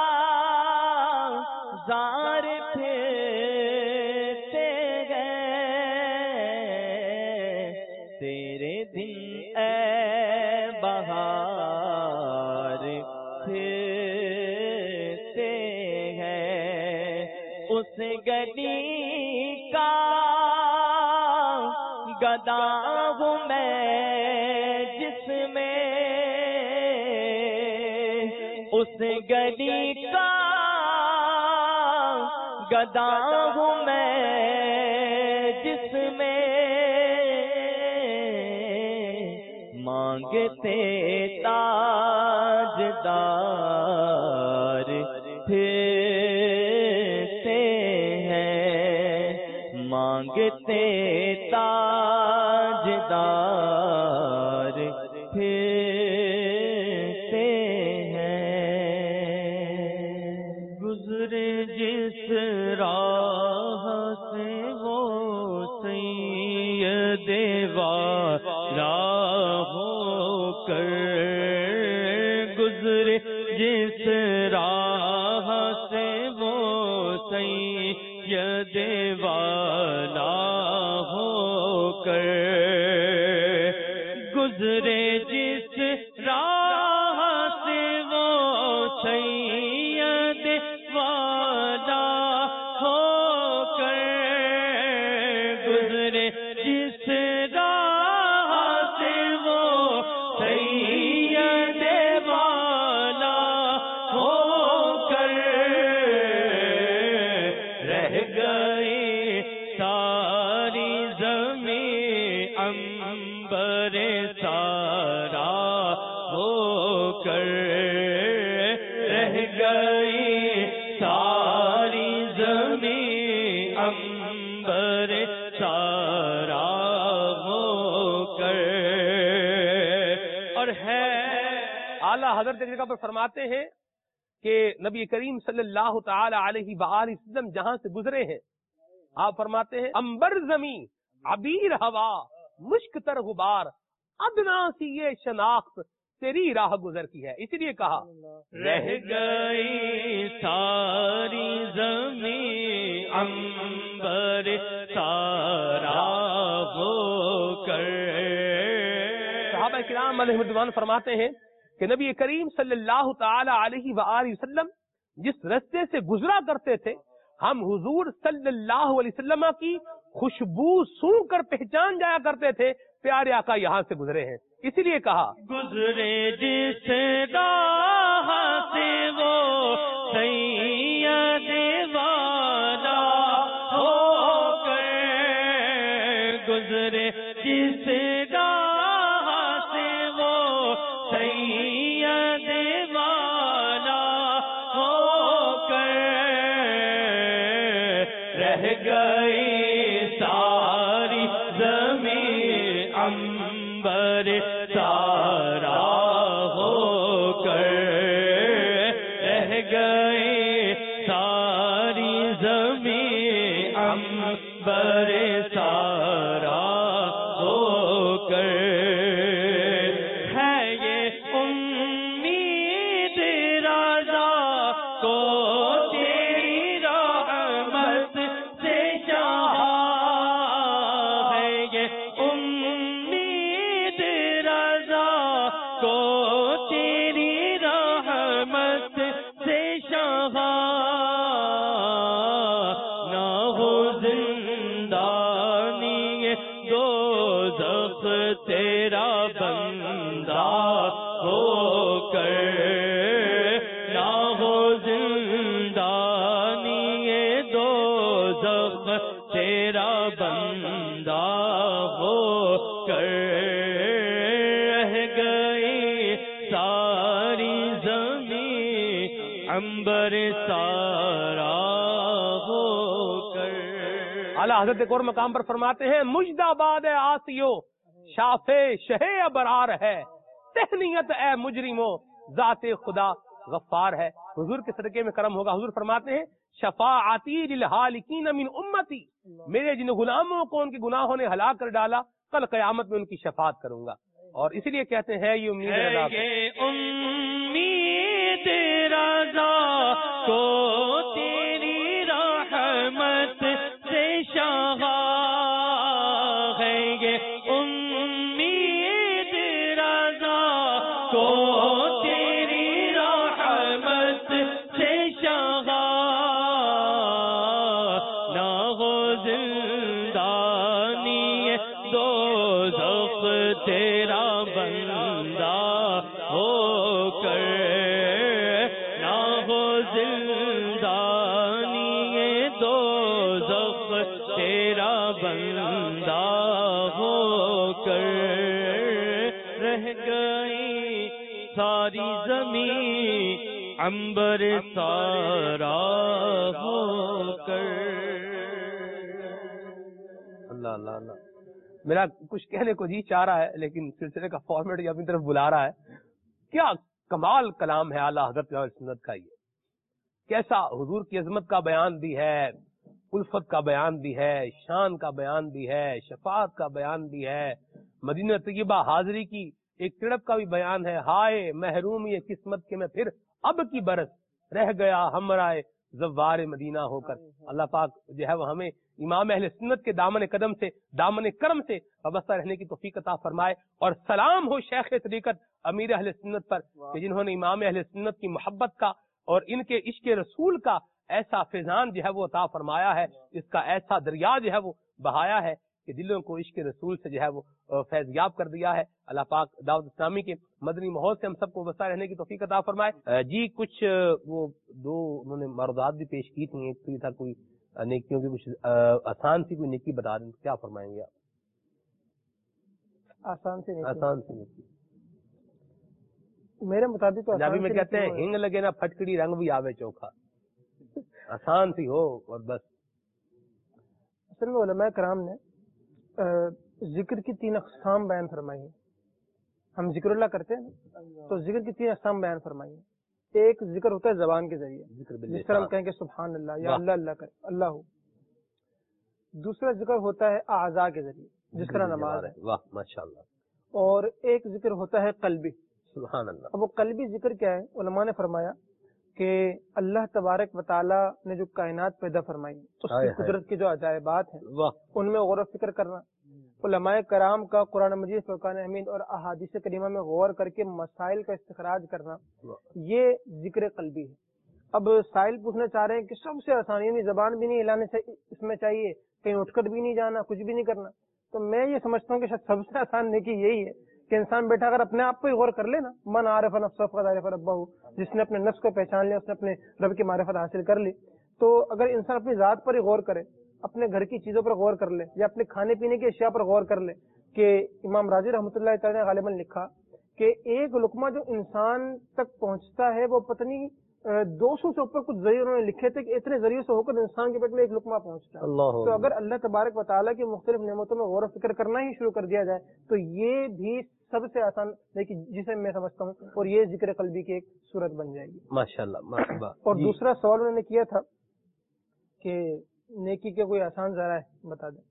زار پھرتے گئے. تیرے دن اے بہار پھرتے ہیں، اس گلی کا گدا ہوں میں جس میں، اس گلی کا گدا ہوں میں جس میں مانگتے تاجدار پھرتے ہیں، مانگتے تاجدار پھرتے ہیں. گزرے جس راہ سے وہ سید والا ہو کر، گزرے جس راہ سے وہ سید والا ہو کر، گزرے جس راہ سے وہ سید والا ہو کر، گزرے جس راہ سے وہ سید والا ہو کر، رہ گئی ساری زمین عنبر سارا ہو کر، رہ گئی ساری زمین عنبر سارا ہو کر. اور ہے اعلیٰ حضرت ایک جگہ پر فرماتے ہیں کہ نبی کریم صلی اللہ تعالی علیہ وآلہ وسلم جہاں سے گزرے ہیں، آپ فرماتے ہیں امبر زمین عبیر ہوا مشک تر غبار ادنا سی یہ شناخت تیری راہ گزر کی ہے. اسی لیے کہا رہ گئی ساری زمین امبر سارا ہو کر. صحابہ کرام علیہ رضوان فرماتے ہیں کہ نبی کریم صلی اللہ تعالی علیہ وآلہ وسلم جس رستے سے گزرا کرتے تھے ہم حضور صلی اللہ علیہ وسلم کی خوشبو سونگھ کر پہچان جایا کرتے تھے پیارے آقا یہاں سے گزرے ہیں. اسی لیے کہا گزرے جس راہ سے وہ سید والا ہو کر، گزرے جس راہ سے وہ سید والا ہو کر، رہ گئی ساری زمین امبر سارا ہو کر، رہ گئی ساری زمین امبر سارا ہو کر. ہے یہ امید رضا کو تیری رحمت سے چاہا، ہے یہ امید رضا کو تیری رحمت سے چاہا، نہ ہو زندانی دوزخ تیرا بندہ ہو کر، نہ ہو زندانی دوزخ تیرا بندہ ہو کر، رہ گئی ساری زمین امبر سارا ہو کر. اعلیٰ حضرت ایک اور مقام پر فرماتے ہیں مجد آباد آسیو شاف شہ ابرار ہے، تہنیت اے مجرمو ذات خدا غفار ہے. حضور کے صدقے میں کرم ہوگا. حضور فرماتے ہیں شفاعتی للہالکین من امتی، میرے جن غلاموں کو ان کے گناہوں نے ہلاک کر ڈالا کل قیامت میں ان کی شفاعت کروں گا. اور اسی لیے کہتے ہیں یہ امید رضا کو. یہ امید رضا کو تیری رحمت سے شاہا، ہے یہ امید رضا کو تیری رحمت سے شاہا، نہ ہو زندانی دوزخ تیرا بندہ ہو کر، نہ ہو زندانی دوزخ تیرا بندہ ہو کر، رہ گئی ساری زمین امبر سارا ہو کر. اللہ اللہ اللہ. میرا کچھ کہنے کو جی چاہ رہا ہے لیکن سلسلے کا فارمیٹ یہ اپنی طرف بلا رہا ہے. کیا کمال کلام ہے اعلیٰ حضرت سنت کا. یہ کیسا حضور کی عظمت کا بیان بھی ہے، الفت کا بیان بھی ہے، شان کا بیان بھی ہے، شفاعت کا بیان بھی ہے، مدینہ طیبہ حاضری کی ایک تڑپ کا بھی بیان ہے. ہائے محروم یہ قسمت کے میں پھر اب کی برس رہ گیا ہمرائے زوار مدینہ ہو کر. اللہ پاک جو ہے وہ ہمیں امام اہل سنت کے دامن قدم سے دامن کرم سے وابستہ رہنے کی توفیق عطا فرمائے. اور سلام ہو شیخ طریقت امیر اہل سنت پر کہ جنہوں نے امام اہل سنت کی محبت کا اور ان کے عشق رسول کا ایسا فیضان جو ہے وہ عطا فرمایا ہے، اس کا ایسا دریا جو ہے وہ بہایا ہے کہ دلوں کو عشق رسول سے جو ہے وہ فیض یاب کر دیا ہے. اللہ پاک دعوت اسلامی کے مدنی ماحول سے ہم سب کو وابستہ رہنے کی توفیق عطا فرمائے. جی کچھ وہ دو انہوں نے معروضات بھی پیش کی تھیں. ایک تو تھا کوئی نیکیوں کی کچھ آسان سی کوئی نیکی بتا دیں، کیا فرمائیں گے آپ؟ آسان سی نیکی میرے مطابق پنجابی میں کہتے ہیں ہنگ لگے نا پھٹکڑی رنگ بھی آوے چوکھا. آسان سی ہو اور بس. اصل میں علماء کرام نے ذکر کی 3 اقسام بیان فرمائی ہیں. ہم ذکر اللہ کرتے ہیں تو ذکر کی 3 اقسام بیان فرمائی ہیں. ایک ذکر ہوتا ہے زبان کے ذریعے، جس طرح ہم کہیں گے سبحان اللہ یا اللہ اللہ کرے اللہ ہو. دوسرا ذکر ہوتا ہے اعضاء کے ذریعے، جس طرح نماز ہے. واہ ماشاءاللہ. اور ایک ذکر ہوتا ہے قلبی. سبحان اللہ. اب وہ قلبی ذکر کیا ہے؟ علماء نے فرمایا کہ اللہ تبارک و تعالی نے جو کائنات پیدا فرمائی، اس کی قدرت کی جو عجائبات ہیں ان میں غور و فکر کرنا. علماء کرام کا قرآن مجید، فرقان حمید اور احادیث کریمہ میں غور کر کے مسائل کا استخراج کرنا، یہ ذکر قلبی ہے. اب سائل پوچھنا چاہ رہے ہیں کہ سب سے آسانی زبان بھی نہیں ہلانے سے اس میں چاہیے، کہیں اٹھ کر بھی نہیں جانا، کچھ بھی نہیں کرنا. تو میں یہ سمجھتا ہوں کہ شاید سب سے آسان نیکی یہی ہے کہ انسان بیٹھا اگر اپنے آپ کو ہی غور کر لے نا، من عارف نفسہ فقد عرف ربہ، جس نے اپنے نفس کو پہچان لیا اس نے اپنے رب کی معرفت حاصل کر لی. تو اگر انسان اپنی ذات پر ہی غور کرے، اپنے گھر کی چیزوں پر غور کر لے، یا اپنے کھانے پینے کی اشیاء پر غور کر لے، کہ امام راضی رحمۃ اللہ تعالی نے غالباً لکھا کہ ایک لقمہ جو انسان تک پہنچتا ہے وہ پتنی 200 سے اوپر کچھ ذریعے انہوں نے لکھے تھے کہ اتنے ذریعے سے ہو کر انسان کے پیٹ میں ایک لقمہ پہنچتا ہے. تو اگر اللہ تبارک و تعالیٰ کی مختلف نعمتوں میں غور و فکر کرنا ہی شروع کر دیا جائے تو یہ بھی سب سے آسان لیکن جسے میں سمجھتا ہوں، اور یہ ذکر قلبی کی ایک صورت بن جائے گی. ماشاءاللہ. اور دوسرا سوال انہوں نے کیا تھا کہ نیکی کے کوئی آسان ذرائع بتا دیں.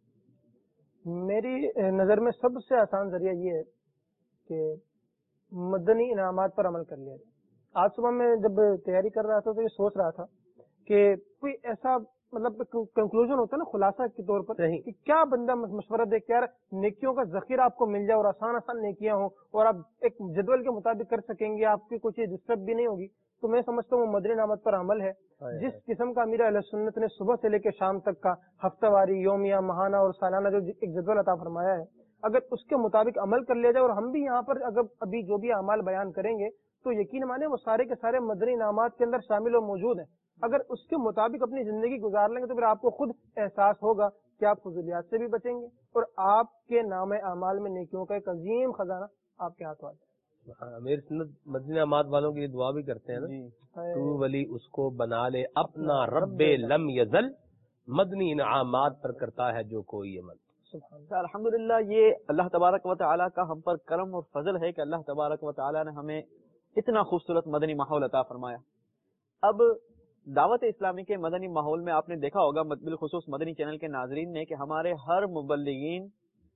میری نظر میں سب سے آسان ذریعہ یہ ہے کہ مدنی انعامات پر عمل کر لیا جائے. آج صبح میں جب تیاری کر رہا تھا تو یہ سوچ رہا تھا کہ کوئی ایسا مطلب کنکلوژن ہوتا ہے نا خلاصہ کے طور پر کہ کیا بندہ مشورہ دے کہ یار نیکیوں کا ذخیرہ آپ کو مل جائے اور آسان آسان نیکیاں ہوں اور آپ ایک جدول کے مطابق کر سکیں گے، آپ کی کوئی چیز ڈسٹرب بھی نہیں ہوگی. تو میں سمجھتا ہوں وہ مدنی انعامات پر عمل ہے. جس قسم کا امیر اہل سنت نے صبح سے لے کے شام تک کا ہفتہ واری، یومیہ، ماہانہ اور سالانہ جو ایک جدول عطا فرمایا ہے، اگر اس کے مطابق عمل کر لیا جائے اور ہم بھی یہاں پر اگر ابھی جو بھی اعمال بیان کریں گے تو یقین مانے وہ سارے کے سارے مدنی انعامات کے اندر شامل و موجود ہیں. اگر اس کے مطابق اپنی زندگی گزار لیں گے تو پھر آپ کو خود احساس ہوگا کہ آپ فضولیات سے بھی بچیں گے اور آپ کے نام اعمال میں نیکیوں کا ایک عظیم خزانہ آپ کے ہاتھ آ جائے. امیر سنت مدنی انعامات والوں کی دعا بھی کرتے ہیں نا، تو ولی اس کو بنا لے اپنا رب لم یزل، مدنی انعامات پر کرتا ہے جو کوئی عمل. الحمدللہ یہ اللہ تبارک و تعالیٰ کا ہم پر کرم اور فضل ہے کہ اللہ تبارک و تعالیٰ نے ہمیں اتنا خوبصورت مدنی ماحول عطا فرمایا. اب دعوت اسلامی کے مدنی ماحول میں آپ نے دیکھا ہوگا بالخصوص مدنی چینل کے ناظرین نے کہ ہمارے ہر مبلغین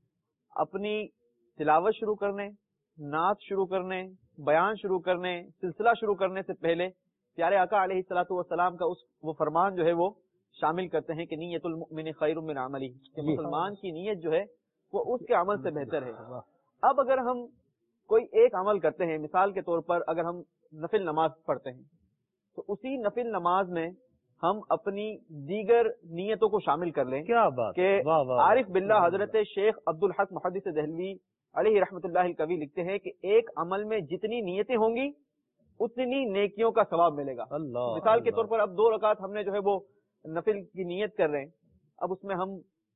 اپنی تلاوت شروع کرنے، نعت شروع کرنے، بیان شروع کرنے، سلسلہ شروع کرنے سے پہلے پیارے آقا علیہ الصلوۃ والسلام کا وہ فرمان جو ہے وہ شامل کرتے ہیں کہ نیت المؤمن خیر من عملی، کہ مسلمان کی نیت جو ہے وہ اس کے عمل سے بہتر ہے. اب اگر ہم کوئی ایک عمل کرتے ہیں، مثال کے طور پر اگر ہم نفل نماز پڑھتے ہیں تو اسی نفل نماز میں ہم اپنی دیگر نیتوں کو شامل کر لیں. کیا بات کہ عارف باللہ حضرت شیخ عبدالحق محدث دہلوی علیہ رحمۃ اللہ الکوی لکھتے ہیں کہ ایک عمل میں جتنی نیتیں ہوں گی اتنی نیکیوں کا ثواب ملے گا. مثال کے طور پر اب 2 رکعت ہم نے جو ہے وہ نفل کی نیت کر رہے ہیں، اب اس میں ہم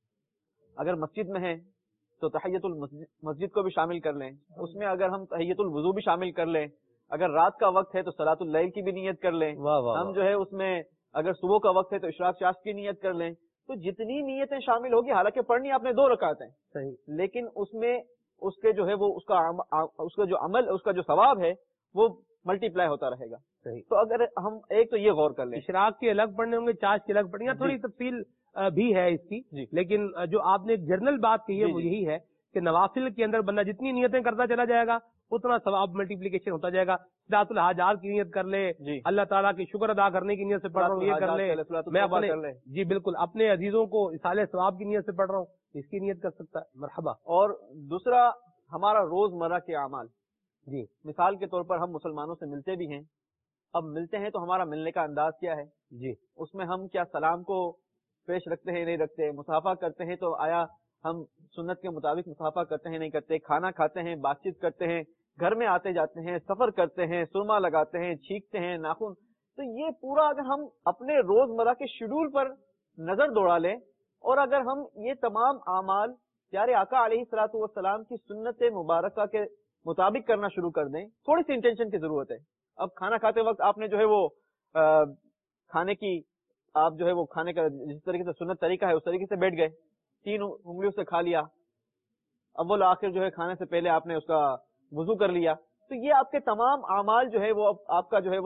اگر مسجد میں ہیں تو تحیت المسجد کو بھی شامل کر لیں، اس میں اگر ہم تحیت الوضو بھی شامل کر لیں، اگر رات کا وقت ہے تو صلاۃ اللیل کی بھی نیت کر لیں، ہم جو ہے اس میں اگر صبح کا وقت ہے تو اشراق شاش کی نیت کر لیں. تو جتنی نیتیں شامل ہوگی، حالانکہ پڑھنی آپ نے 2 رکعت ہیں صحیح، لیکن اس میں اس کے جو ہے وہ اس کا جو عمل، اس کا جو ثواب ہے وہ ملٹی پلائی ہوتا رہے گا. تو اگر ہم ایک تو یہ غور کر لیں، اشراق کے الگ پڑھنے ہوں گے، چاش کے الگ پڑھنے، تھوڑی تفصیل بھی ہے اس کی، لیکن جو آپ نے ایک جنرل بات کہی ہے وہ یہی ہے کہ نوافل کے اندر بندہ جتنی نیتیں کرتا چلا جائے گا اتنا ثواب ملٹیپلیکیشن ہوتا جائے گا. صلاۃ الحاجات کی نیت کر لے، اللہ تعالیٰ کی شکر ادا کرنے کی نیت سے پڑھ رہا ہوں یہ کر لے، میں اپنے جی بالکل اپنے عزیزوں کو اصالہ ثواب کی نیت سے پڑھ رہا ہوں، اس کی نیت کر سکتا ہے. مرحبا. اور دوسرا ہمارا روزمرہ کے اعمال، جی مثال کے طور پر ہم مسلمانوں سے ملتے بھی ہیں، اب ملتے ہیں تو ہمارا ملنے کا انداز کیا ہے؟ جی اس میں ہم کیا سلام کو پیش رکھتے ہیں نہیں رکھتے، مصافحہ کرتے ہیں تو آیا ہم سنت کے مطابق مصافحہ کرتے ہیں نہیں کرتے، کھانا کھاتے ہیں، بات چیت کرتے ہیں، گھر میں آتے جاتے ہیں، سفر کرتے ہیں، سرما لگاتے ہیں، چھینکتے ہیں ناخن. تو یہ پورا اگر ہم اپنے روزمرہ کے شیڈول پر نظر دوڑا لیں اور اگر ہم یہ تمام اعمال پیارے آقا علیہ الصلوۃ والسلام کی سنت مبارکہ کے مطابق کرنا شروع کر دیں، تھوڑی سی انٹینشن کی ضرورت ہے. اب کھانا کھاتے وقت آپ نے جو ہے وہ کھانے کی آپ جو ہے وہ کھانے کا جس طریقے سے سنت طریقہ ہے اس طریقے سے بیٹھ گئے، 3 انگلیوں سے کھا لیا، اول آخر جو ہے کھانے سے پہلے آپ نے اس کا وضو کر لیا. تو یہ آپ کے تمام اعمال جو ہے وہ آپ کا جو ہے وہ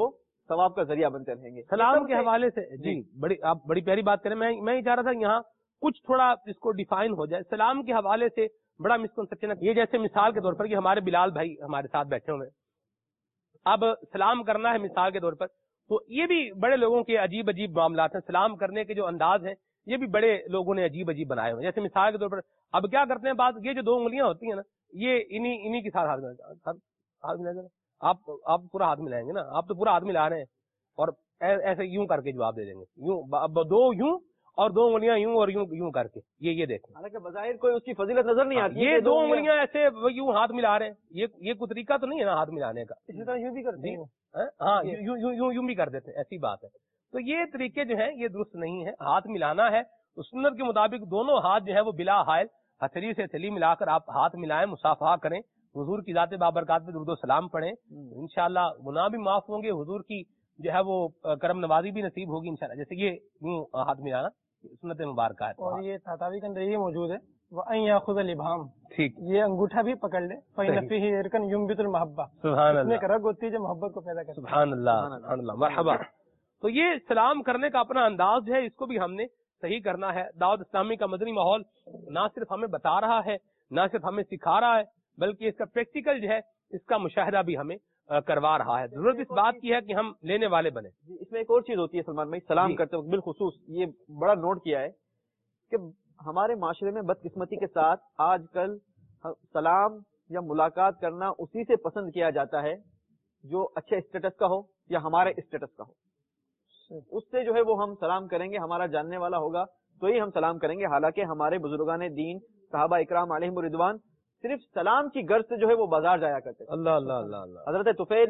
ثواب کا ذریعہ بنتے رہیں گے. سلام کے حوالے سے جی آپ بڑی پیاری بات کریں. میں یہ چاہ رہا تھا یہاں کچھ تھوڑا اس کو ڈیفائن ہو جائے. سلام کے حوالے سے بڑا مسکنسپشن ہے. یہ جیسے مثال کے طور پر کہ ہمارے بلال بھائی ہمارے ساتھ بیٹھے ہوئے, اب سلام کرنا ہے مثال کے طور پر, تو یہ بھی بڑے لوگوں کے عجیب عجیب معاملات ہیں. سلام کرنے کے جو انداز ہیں یہ بھی بڑے لوگوں نے عجیب عجیب بنائے ہوئے ہیں. جیسے مثال کے طور پر اب کیا کرتے ہیں بات, یہ جو 2 انگلیاں ہوتی ہیں نا, یہ انہی کے ساتھ ہاتھ ملائیں گے. آپ پورا ہاتھ ملائیں گے نا, آپ تو پورا ہاتھ ملا رہے ہیں اور ایسے یوں کر کے جواب دے دیں گے, یوں 2 یوں اور 2 انگلیاں یوں اور یوں کر کے. یہ دیکھیں, حالانکہ بظاہر کوئی اس کی فضیلت نظر نہیں آتی. یہ 2 انگلیاں ایسے یوں ہاتھ ملا رہے ہیں, یہ کوئی طریقہ تو نہیں ہے نا ہاتھ ملانے کا. اسی طرح یوں بھی کرتے ہیں. ہاں یوں بھی کر دیتے ہیں, ایسی بات ہے. تو یہ طریقے جو ہیں یہ درست نہیں ہے. ہاتھ ملانا ہے سنت کے مطابق, دونوں ہاتھ جو ہے وہ بلا حائل ہتھیلی سے ہتھیلی ملا کر آپ ہاتھ ملائیں, مصافحہ کریں, حضور کی ذات بابرکات پہ درود و سلام پڑھیں. انشاءاللہ گناہ بھی معاف ہوں گے, حضور کی جو ہے وہ کرم نوازی بھی نصیب ہوگی انشاءاللہ. جیسے یہ یوں ہاتھ ملانا سنت مبارکہ ہے. اور یہ تاتاوی کے اندر یہ موجود ہے وَأَن يَأْخُذَ الْإِبْهَامَ, ٹھیک, یہ انگوٹھا بھی پکڑ لے. فَإِنَّ فِيهِ عِرْقًا يُنبِتُ الْمَحَبَّةَ, سبحان اس میں اللہ, ایک رگ ہوتی ہے جو محبت کو پیدا کرتی ہے. سبحان اللہ, مرحبا. تو یہ سلام کرنے کا اپنا انداز جو ہے اس کو بھی ہم نے صحیح کرنا ہے. دعوت اسلامی کا مدنی ماحول نہ صرف ہمیں بتا رہا ہے, نہ صرف ہمیں سکھا رہا ہے, بلکہ اس کا پریکٹیکل جو ہے اس کا مشاہدہ بھی ہمیں کروا رہا ہے. ضرورت اس بات کی ہے کہ ہم لینے والے بنے. اس میں ایک اور چیز ہوتی ہے سلمان بھائی, سلام کرتے وقت بالخصوص یہ بڑا نوٹ کیا ہے کہ ہمارے معاشرے میں بدقسمتی کے ساتھ آج کل سلام یا ملاقات کرنا اسی سے پسند کیا جاتا ہے جو اچھے اسٹیٹس کا ہو یا ہمارے اسٹیٹس کا ہو. اس سے جو ہے وہ ہم سلام کریں گے, ہمارا جاننے والا ہوگا تو ہی ہم سلام کریں گے. حالانکہ ہمارے بزرگان دین صحابہ اکرام علیہم الرضوان صرف سلام کی غرض سے جو ہے وہ بازار جایا کرتے تھے. اللہ اللہ اللہ اللہ. حضرت طفیل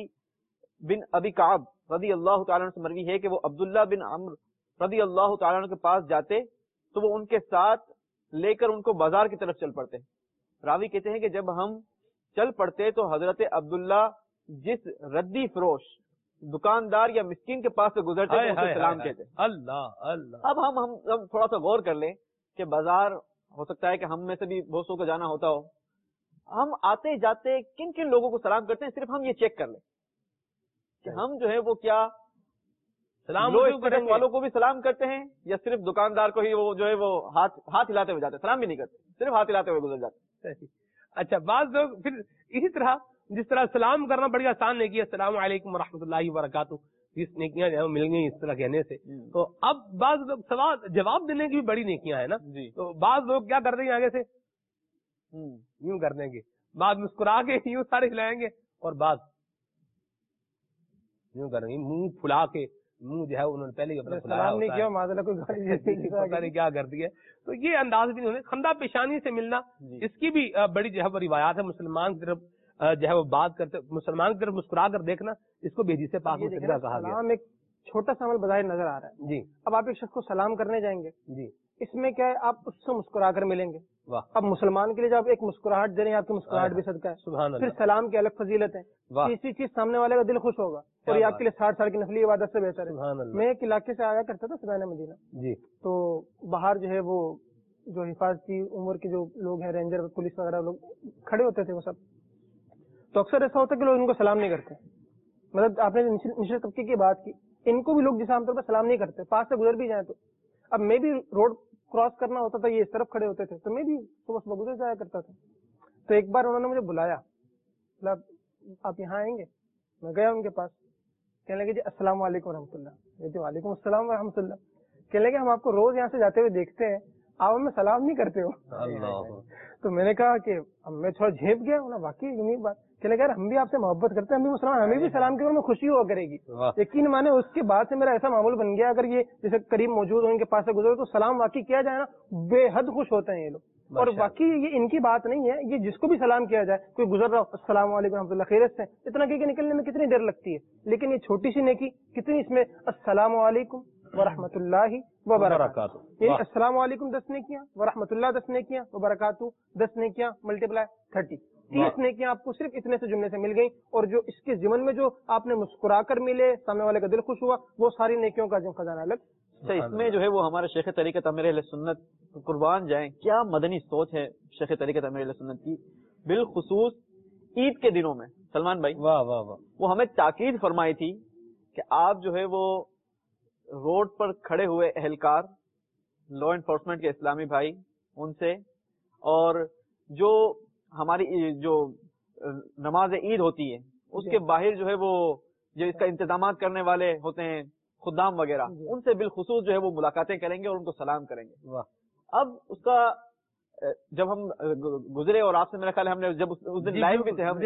بن ابی کعب رضی اللہ تعالیٰ عنہ سے مروی ہے کہ وہ عبداللہ بن عمرو رضی اللہ تعالیٰ عنہ کے پاس جاتے تو وہ ان کے ساتھ لے کر ان کو بازار کی طرف چل پڑتے. راوی کہتے ہیں کہ جب ہم چل پڑتے تو حضرت عبداللہ جس ردی فروش دکاندار یا مسکین کے پاس سے گزرتے تھے اسے سلام کہتے. اللہ اللہ. اب ہم تھوڑا سا غور کر لیں کہ بازار ہو سکتا ہے کہ ہم میں سے بھی بہت سو کو جانا ہوتا ہو, ہم آتے جاتے کن کن لوگوں کو سلام کرتے ہیں, صرف ہم یہ چیک کر لیں کہ ہم جو ہے وہ کیا سلام والوں کو بھی سلام کرتے ہیں یا صرف دکاندار کو ہی وہ جو ہے وہ ہاتھ ہلاتے ہوئے جاتے ہیں, سلام بھی نہیں کرتے, صرف ہاتھ ہلاتے ہوئے گزر جاتے ہیں. اچھا, بعض لوگ پھر اسی طرح جس طرح سلام کرنا بڑی آسان نہیں کیا, السلام علیکم ورحمۃ اللہ وبرکاتہ, جس نیکیاں جو مل گئی اس طرح کہنے سے, تو اب بعض لوگ سوال جواب دینے کی بھی بڑی نیکیاں ہیں نا. تو بعض لوگ کیا کرتے ہیں آگے سے یوں کر دیں گے, بعض مسکرا کے یوں سارے ہلائیں گے, اور بعض یوں کریں گے منہ پھلا کے, منہ جو ہے انہوں نے پہلے اپنا سلام نہیں کیا, معذرت کوئی گالی کیا کر دی ہے. تو یہ انداز بھی نہیں, خندہ پیشانی سے ملنا اس کی بھی بڑی جو ہے وہ روایات ہے. مسلمان کی طرف جو ہے وہ بات کرتے, مسلمان کی طرف مسکرا کر دیکھنا, اس کو بھیجی سے پاک کہا گیا. سلام ایک چھوٹا سا عمل بظاہر نظر آ رہا ہے جی. اب آپ ایک شخص کو سلام کرنے جائیں گے جی, اس میں کیا ہے آپ اس سے مسکرا کر ملیں گے. اب مسلمان کے لیے جب ایک مسکراہٹ دے رہے ہیں, آپ کی مسکراہٹ بھی صدقہ ہے. سبحان اللہ. پھر سلام کی الگ فضیلت ہے, تیسری چیز سامنے والے کا دل خوش ہوگا اور یہ آپ کے لیے 60 سال کی نفلی عبادت سے بہتر ہے. میں ایک علاقے سے آیا کرتا تھا سرائے مدینہ جی, تو باہر جو ہے وہ جو حفاظتی عمر کے جو لوگ ہیں, رینجر پولیس وغیرہ لوگ کھڑے ہوتے تھے وہ سب, تو اکثر ایسا ہوتا ہے کہ لوگ ان کو سلام نہیں کرتے. مطلب آپ نے نچلے طبقے کی بات کی, ان کو بھی لوگ جیسے عام طور پر سلام نہیں کرتے, پاس سے گزر بھی جائیں تو. اب میں بھی روڈ کراس کرنا ہوتا تھا, یہ اس طرف کھڑے ہوتے تھے, تو میں بھی صبح صبح گزر جایا کرتا تھا. تو ایک بار انہوں نے مجھے بلایا, مطلب آپ یہاں آئیں گے؟ میں گیا ان کے پاس, کہنے لگے جی السلام علیکم ورحمۃ اللہ. جی وعلیکم السلام ورحمۃ اللہ. کہنے لگے ہم آپ کو روز یہاں سے جاتے ہوئے دیکھتے ہیں, آپ ہمیں سلام نہیں کرتے ہو. تو میں نے کہا کہ میں تھوڑا جھیپ گیا, واقعی یونیک بات. کہنے لگا ہم بھی آپ سے محبت کرتے ہیں, ہمیں بھی سلام کے میں خوشی ہوا کرے گی. یقین مانے اس کے بعد سے میرا ایسا معمول بن گیا, اگر یہ جیسے قریب موجود ہو ان کے پاس سے گزرے تو سلام واقعی کیا جائے نا, بے حد خوش ہوتے ہیں یہ لوگ. اور باقی یہ ان کی بات نہیں ہے, یہ جس کو بھی سلام کیا جائے, کوئی گزر رہا ہو السلام علیکم ورحمۃ اللہ خیریت سے, اتنا کہ نکلنے میں کتنی دیر لگتی ہے, لیکن یہ چھوٹی سی نیکی کتنی اس میں, السلام علیکم ورحمۃ اللہ وبرکاتہ. یہ السلام علیکم 10 نیکیاں, ورحمۃ اللہ 10 نیکیاں, وبرکاتہ 10 نیکیاں, ملٹیپلائی 30, 30 نیکیاں آپ کو صرف اتنے سے جملے سے مل گئی. اور جو اس کے ضمن میں جو آپ نے مسکرا کر ملے, سامنے والے کا دل خوش ہوا, وہ ساری نیکیوں کا جو خزانہ الگ. اس میں جو ہے وہ ہمارے شیخ طریقت امیر اہل سنت قربان جائیں, کیا مدنی سوچ ہے شیخ طریقت امیر اہل سنت کی. بالخصوص عید کے دنوں میں سلمان بھائی, واہ واہ واہ, وہ ہمیں تاکید فرمائی تھی کہ آپ جو ہے وہ روڈ پر کھڑے ہوئے اہلکار لا انفورسمنٹ کے اسلامی بھائی ان سے، اور جو ہماری جو نماز عید ہوتی ہے اس کے باہر جو ہے وہ جو اس کا انتظامات کرنے والے ہوتے ہیں خدام وغیرہ، ان سے بالخصوص جو ہے وہ ملاقاتیں کریں گے اور ان کو سلام کریں گے۔ اب اس کا جب ہم گزرے اور آپ سے میرا خیال ہے ہم نے جب اس دن لائیو بھی تھے ہم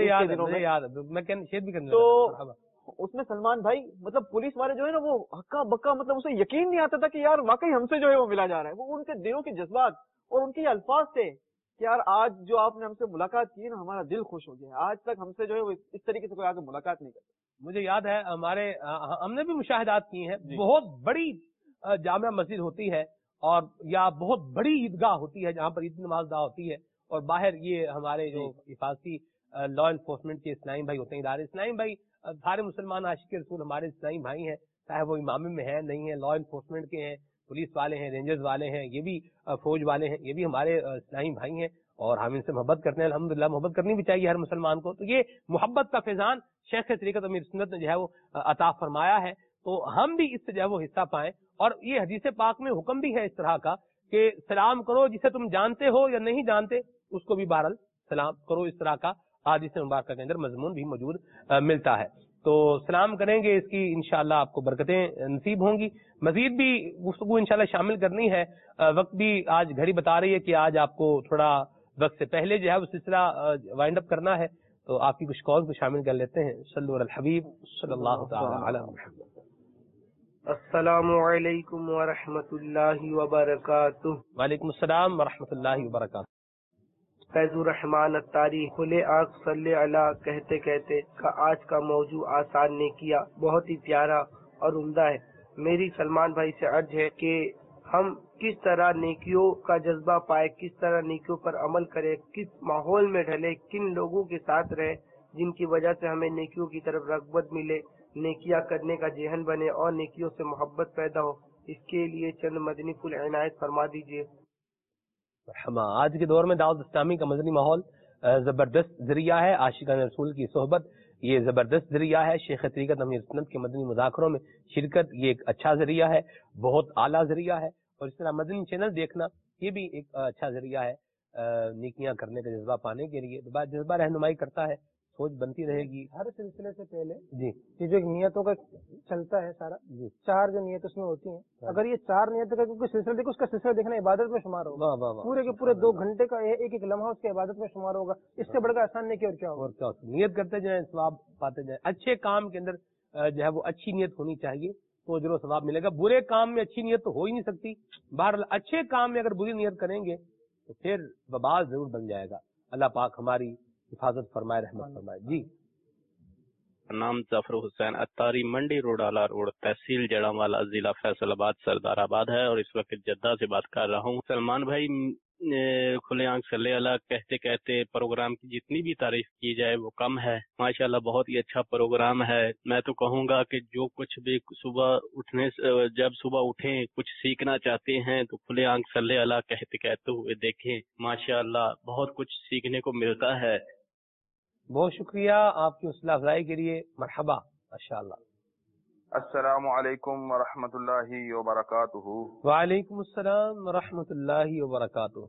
تو اس میں سلمان بھائی مطلب پولیس والے جو ہے نا وہ ہکا بکا، مطلب اسے یقین نہیں آتا تھا کہ یار واقعی ہم سے جو ہے وہ ملا جا رہا ہے۔ وہ ان کے دلوں کے جذبات اور ان کے الفاظ تھے کہ یار آج جو آپ نے ہم سے ملاقات کی نا ہمارا دل خوش ہو گیا، آج تک ہم سے جو ہے وہ اس طریقے سے کوئی آگے ملاقات نہیں کرتا۔ مجھے یاد ہے ہم نے بھی مشاہدات کیے ہیں، بہت بڑی جامع مسجد ہوتی ہے اور یا بہت بڑی عیدگاہ ہوتی ہے جہاں پر عید نماز ادا ہوتی ہے، اور باہر یہ ہمارے جو حفاظتی لا انفورسمنٹ کے اسلامی بھائی ہوتے ہیں، ادارے اسلامی بھائی، سارے مسلمان عاشق رسول ہمارے اسلامی بھائی ہیں، چاہے وہ امام میں ہیں نہیں ہیں، لا انفورسمنٹ کے ہیں، پولیس والے ہیں، رینجرز والے ہیں، یہ بھی فوج والے ہیں، یہ بھی ہمارے اسلامی بھائی ہیں اور ہم ان سے محبت کرتے ہیں۔ الحمدللہ محبت کرنی بھی چاہیے ہر مسلمان کو۔ تو یہ محبت کا فیضان شیخ طریقت امیر سنت نے جو ہے وہ عطا فرمایا ہے، تو ہم بھی اس سے جو ہے وہ حصہ پائیں۔ اور یہ حدیث پاک میں حکم بھی ہے اس طرح کا کہ سلام کرو جسے تم جانتے ہو یا نہیں جانتے، اس کو بھی بہرحال سلام کرو، اس طرح کا حدیث مبارکہ کے اندر مضمون بھی موجود ملتا ہے۔ تو سلام کریں گے، اس کی انشاءاللہ آپ کو برکتیں نصیب ہوں گی۔ مزید بھی گفتگو انشاءاللہ شامل کرنی ہے، وقت بھی آج گھڑی بتا رہی ہے کہ آج آپ کو تھوڑا وقت سے پہلے جو ہے وہ سلسلہ وائنڈ اپ کرنا ہے، تو آپ کی کچھ کال کو شامل کر لیتے ہیں۔ صلو علی الحبیب صلی اللہ تعالی علی محمد۔ السلام علیکم ورحمۃ اللہ وبرکاتہ۔ وعلیکم السلام ورحمۃ اللہ وبرکاتہ۔ فیض الرحمان اتاری کھلے آنکھ صلی اللہ کہتے کہتے کا آج کا موضوع آسان نے کیا، بہت ہی پیارا اور عمدہ ہے۔ میری سلمان بھائی سے عرض ہے کہ ہم کس طرح نیکیوں کا جذبہ پائے، کس طرح نیکیوں پر عمل کرے، کس ماحول میں ڈھلے، کن لوگوں کے ساتھ رہے جن کی وجہ سے ہمیں نیکیوں کی طرف رغبت ملے، نیکیاں کرنے کا ذہن بنے اور نیکیوں سے محبت پیدا ہو، اس کے لیے چند مدنی پھول عنایت فرما دیجیے۔ آج کے دور میں دعوت اسلامی کا مدنی ماحول زبردست ذریعہ ہے، عاشقان رسول کی صحبت یہ زبردست ذریعہ ہے، شیخ طریقت امیر سنت کے مدنی مذاکروں میں شرکت یہ ایک اچھا ذریعہ ہے، بہت اعلیٰ ذریعہ ہے، اور اس طرح مدنی چینل دیکھنا یہ بھی ایک اچھا ذریعہ ہے نیکیاں کرنے کا جذبہ پانے کے لیے۔ جذبہ رہنمائی کرتا ہے، سوچ بنتی رہے گی۔ ہر سلسلے سے پہلے جی یہ جو ایک نیتوں کا چلتا ہے سارا، جی 4 جو نیت اس میں ہوتی ہیں، اگر یہ 4 نیتوں کا کوئی سلسلہ دیکھو، اس کا سلسلہ دیکھنا عبادت میں شمار ہوگا، پورے کے پورے 2 گھنٹے کا ایک ایک لمحہ اس کے عبادت میں شمار ہوگا، اس سے بڑھ کر آسان نہیں کہ اور کیا ہوگا۔ اور کیا نیت کرتے جائیں ثواب پاتے جائیں، اچھے کام کے اندر جو ہے وہ اچھی نیت ہونی چاہیے تو اجر و ثواب ملے گا۔ برے کام میں اچھی نیت تو ہو ہی نہیں سکتی، بہرحال اچھے کام میں اگر بری نیت کریں گے تو پھر وبال ضرور بن جائے گا۔ اللہ پاک ہماری حفاظت فرمائے، رحمت فرمائے۔ جی نام ظفر حسین اتاری، منڈی روڈ آلہ روڈ، تحصیل جڑاموالا، ضلع فیصل آباد، سردار آباد ہے، اور اس وقت جدہ سے بات کر رہا ہوں۔ سلمان بھائی، کھلے آنکھ صلی اللہ کہتے کہتے پروگرام کی جتنی بھی تعریف کی جائے وہ کم ہے۔ ماشاءاللہ بہت ہی اچھا پروگرام ہے۔ میں تو کہوں گا کہ جو کچھ بھی جب صبح اٹھیں کچھ سیکھنا چاہتے ہیں تو کھلے آنکھ صلی اللہ کہتے کہتے ہوئے دیکھیں، ماشاءاللہ بہت کچھ سیکھنے کو ملتا ہے۔ بہت شکریہ آپ کی حوصلہ افزائی کے لیے، مرحبا، ماشاءاللہ۔ السلام علیکم ورحمۃ اللہ وبرکاتہ۔ وعلیکم السلام ورحمۃ اللہ وبرکاتہ۔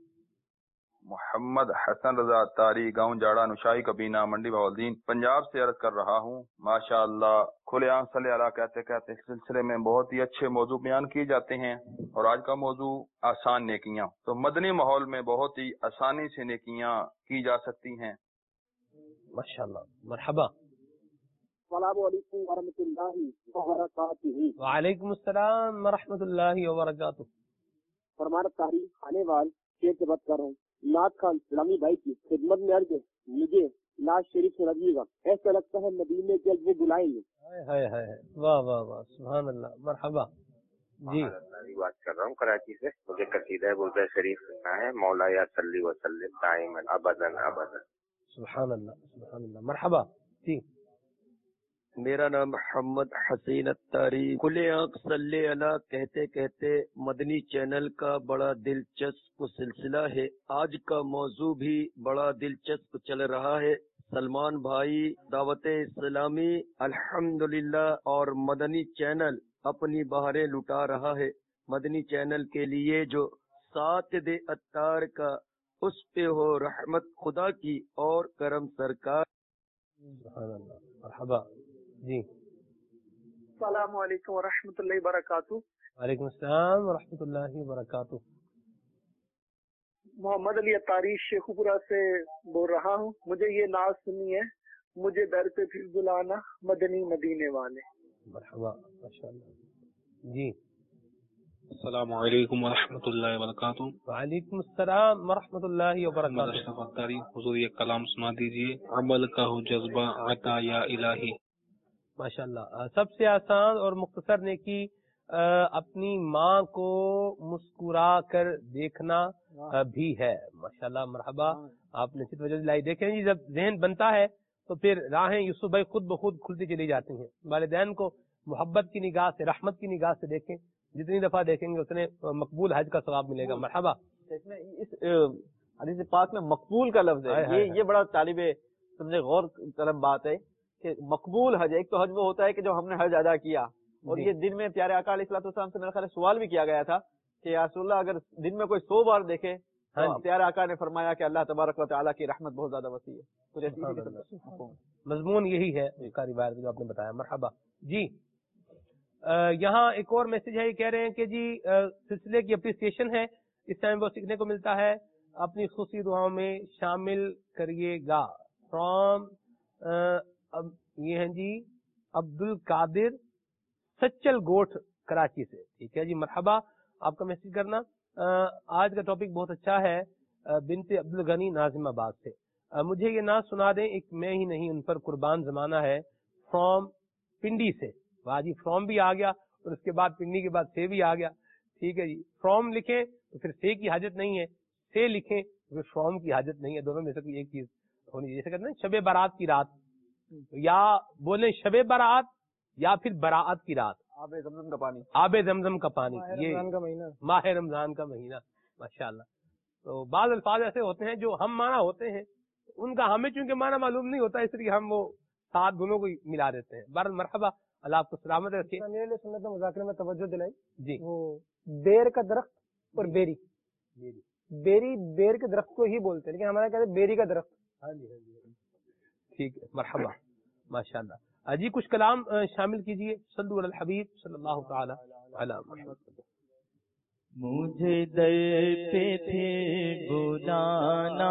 محمد حسن رضا اتاری، گاؤں جاڑا، نشائی کبینہ، منڈی بہاولدین، پنجاب سے عرض کر رہا ہوں۔ ماشاءاللہ کھلے آنکھ صلی اللہ کہتے کہتے اس سلسلے میں بہت ہی اچھے موضوع بیان کیے جاتے ہیں، اور آج کا موضوع آسان نیکیاں۔ تو مدنی ماحول میں بہت ہی آسانی سے نیکیاں کی جا سکتی ہیں۔ ماشاءاللہ، مرحبا۔ السلام علیکم ورحمۃ اللہ وبرکاتہ۔ وعلیکم السلام ورحمۃ اللہ وبرکاتہ۔ فرمان تحریر خانے وال شیر سے بات کر رہا ہوں۔ نعت خان اسلامی بھائی کی خدمت میں عرض ہے، مجھے نعت شریف سنائیے گا، ایسا لگتا ہے مدینے جلد وہ بلائیں گے۔ واہ واہ واہ، سبحان اللہ، مرحبا۔ جی بات کر رہا ہوں کراچی سے، مجھے قصیدہ بردہ شریف سننا ہے، مولا یا صلی وسلم دائما ابدا ابدا۔ سبحان اللہ، سبحان اللہ، مرحبا۔ جی میرا نام محمد حسین اتاری، کھلے آنکھ صلی اللہ کہتے کہتے مدنی چینل کا بڑا دلچسپ سلسلہ ہے۔ آج کا موضوع بھی بڑا دلچسپ چل رہا ہے۔ سلمان بھائی دعوت اسلامی الحمدللہ اور مدنی چینل اپنی بہاریں لٹا رہا ہے. مدنی چینل کے لیے جو ساتھ دے اتار کا اس پہ ہو رحمت خدا کی اور کرم سرکار. سبحان اللہ. مرحبا جی. السلام علیکم ورحمۃ اللہ وبرکاتہ. وعلیکم السلام ورحمۃ اللہ وبرکاتہ. محمد علی اتاری شیخ پورہ سے بول رہا ہوں. مجھے یہ نعت سنی ہے، مجھے در پہ پھر بلانا مدنی مدینے والے. مرحبا ماشاءاللہ جی. السلام علیکم ورحمۃ اللہ وبرکاتہ. وعلیکم السلام ورحمۃ اللہ وبرکاتہ. اشرف اتاری حضور یہ کلام سنا دیجیے. عمل کا ہو جذبہ عطا یا الہی. ماشاءاللہ. سب سے آسان اور مختصر نیکی اپنی ماں کو مسکرا کر دیکھنا بھی ہے. ماشاءاللہ. مرحبا. آپ نے اچھی توجہ دلائی. دیکھیں جی جب ذہن بنتا ہے تو پھر راہیں یوسف بھائی خود بخود کھلتی چلی جاتی ہیں. والدین کو محبت کی نگاہ سے، رحمت کی نگاہ سے دیکھیں. جتنی دفعہ دیکھیں گے اتنے مقبول حج کا ثواب ملے گا. مرحبا. اس حدیث پاک میں مقبول کا لفظ ہے. یہ بڑا طالب سمجھے غور طلب بات ہے کہ مقبول حج. ایک تو حج وہ ہوتا ہے کہ جو ہم نے حج ادا کیا، اور یہ دن میں پیارے آقا علیہ الصلوۃ والسلام سے میرے خیال سوال بھی کیا گیا تھا کہ یا رسول اللہ اگر دن میں کوئی 100 بار دیکھے تو پیارے آقا نے فرمایا کہ اللہ تبارک و تعالیٰ کی رحمت بہت زیادہ وسیع ہے. مضمون یہی ہے اس کا روایت جو آپ نے بتایا. مرحبا جی. یہاں ایک اور میسج ہے. یہ کہہ رہے ہیں کہ جی سلسلے کی اپریسیشن ہے، اس ٹائم وہ سیکھنے کو ملتا ہے، اپنی خصوصی دعاؤں میں شامل کریے گا. فرام یہ ہیں جی عبد القادر سچل گوٹھ کراچی سے. ٹھیک ہے جی. مرحبا. آپ کا میسج کرنا. آج کا ٹاپک بہت اچھا ہے. بنت عبد الغنی ناظم آباد سے. مجھے یہ نعت سنا دیں. ایک میں ہی نہیں ان پر قربان زمانہ ہے. فرام پنڈی سے. واہ جی. فرام بھی آ گیا اور اس کے بعد پنڈی کے بعد سے بھی آ گیا. ٹھیک ہے جی. فرام لکھیں تو پھر سے کی حاجت نہیں ہے، سے لکھیں تو پھر فرام کی حاجت نہیں ہے. دونوں میں سے کوئی ایک چیز ہونی. جیسے کہتے ہیں شب برات کی رات، یا بولیں شب برات یا پھر براعت کی رات. آب زمزم کا پانی. آب زمزم کا پانی. یہ ماہ رمضان کا مہینہ. ماشاءاللہ. تو بعض الفاظ ایسے ہوتے ہیں جو ہم معنی ہوتے ہیں، ان کا ہمیں چونکہ معنی معلوم نہیں ہوتا، اس لیے ہم وہ ساتھ دونوں کو ملا دیتے ہیں. بہرحال مرحبا. اللہ آپ کو سلامت رکھے. سنت مذاکرے میں توجہ دلائی جی. وہ بیر کا درخت اور بیری. بیری بیر کے درخت کو ہی بولتے ہیں، لیکن ہمارا کہتے ہیں بیری کا درخت. ہاں جی ہاں جی. ٹھیک ہے. مرحبا. ماشاءاللہ. جی کچھ کلام شامل کیجئے. صلو علی الحبیب صلی اللہ تعالی علی محمد. مجھے در پہ پھر بلانا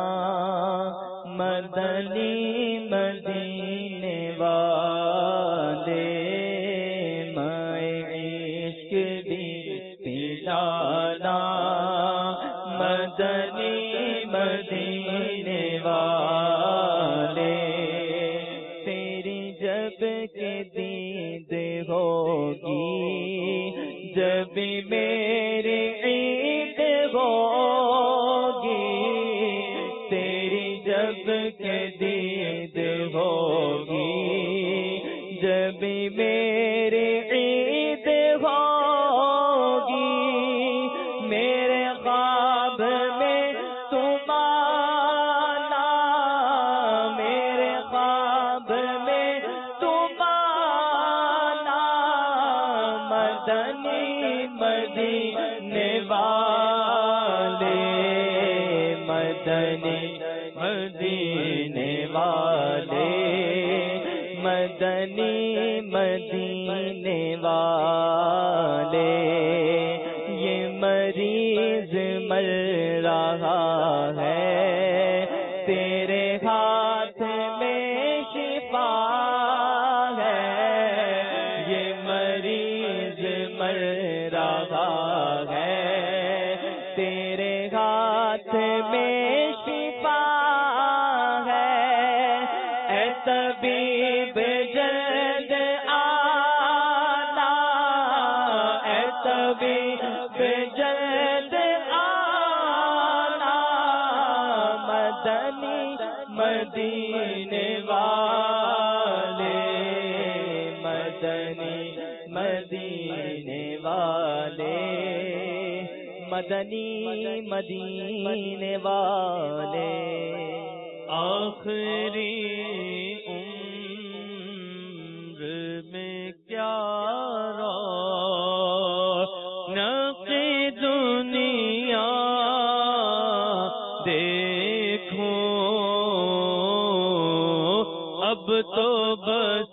مدنی مدینے والے، میں عشق بھی پلانا مدنی مدینے والے. تیری جب کے دید ہوگی، جب میری عید ہوگی، تیری جب کے دید ہوگی، جب میری عید ہوگی، میرے خواب میں تم آنا، میرے خواب میں تم آنا، مدنی مدینے والے، مدنی مدینے والے، مدنی مدینے والے. یہ مریض مر رہا ہے، تیرے ہاتھ میں شفا ہے. یہ مریض مر رہا ہے، تیرے ہاتھ میں شفا ہے. اے طبیب جلد آنا، اے طبیب جلد آنا، مدنی مدینے والے، مدنی مدینے والے، مدنی مدینے والے. آخری عمر میں کیا رونق دنیا دیکھو، اب تو بس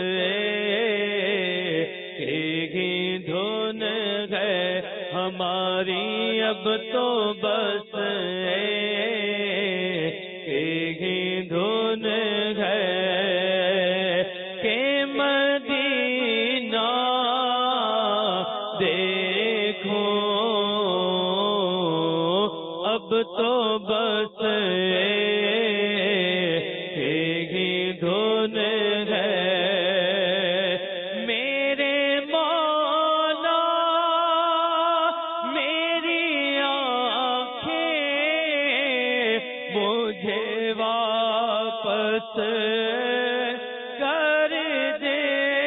ایک ہی دھن ہے ہماری، اب تو بس ایک ہی دھن ہے کہ مدینہ دیکھو، اب تو بس ایک ہی دھن ہے۔ میرے مولا میری آنکھیں مجھے واپس کر دے،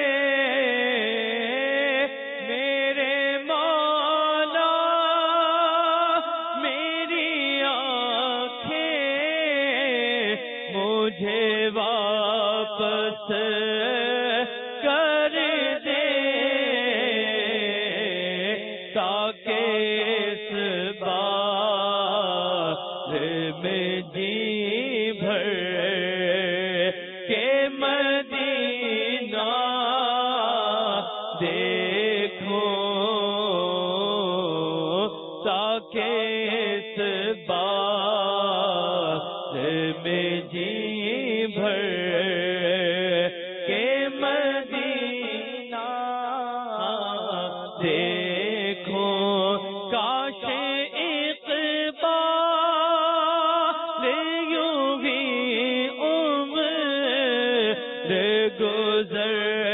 میرے مولا میری آنکھیں مجھے واپس کر دے، تاکہ اس بار میں جی بھر کے مدینہ دیکھو، تاکہ اس بار میں جی بھر کے مدینہ دیکھو، کاش اقبال یوں ہی عمر گزر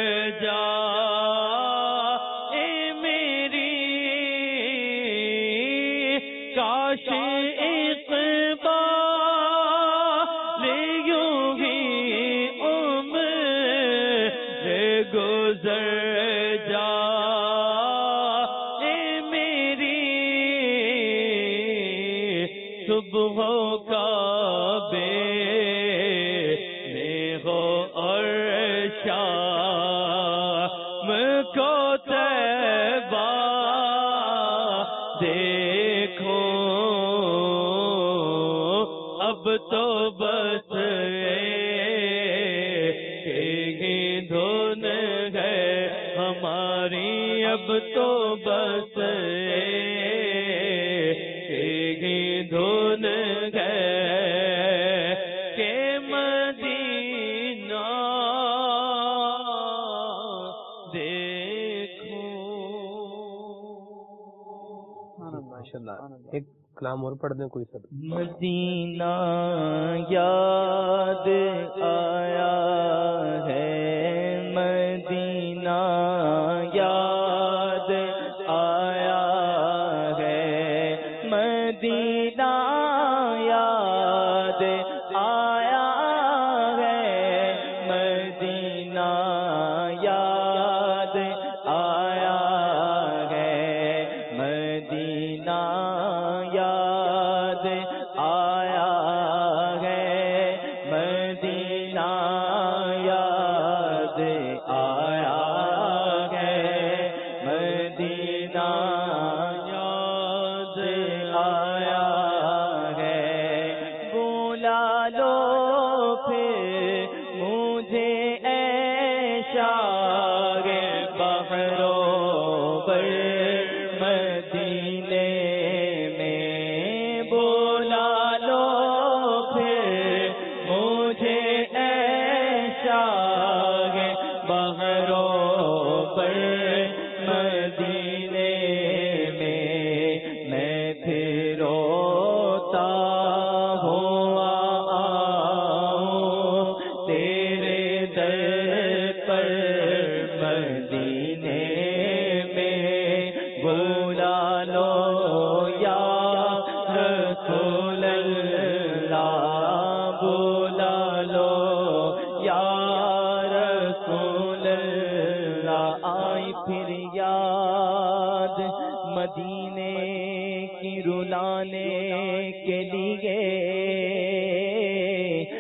جائے میری، کاش اقبال یوں ہی عمر گزر جائے میری، صبحوں کا بے ہو اور شام کو طیبہ دیکھو، اب تو بس ایک ہی دھن ہے ہماری، اب تو بس ایک ہی دھن ہے کہ مدینہ دیکھو۔ ماشاءاللہ، ایک کلام اور پڑھ دیں کوئی سب۔ مدینہ یاد آیا ہے، مدینہ یاد آیا ہے، مدینہ یاد آیا ہے، مدینہ یاد آیا ہے، مدینہ یاد آیا ہے، مدینہ یاد آیا ہے، مدینہ یاد آیا ہے، بلا لو پھر مجھے اے شاغ بحرو بر مدینے میں، بلا لو پھر مجھے اے شاغ بحرو بر مدینے میں، میں پھر روتا ہوا آؤں تیرے در پر مدینے میں، بلا لو یا رسول اللہ، بلا لو یا رسول اللہ، آئی پھر یاد مدینے کی رلانے کے لیے،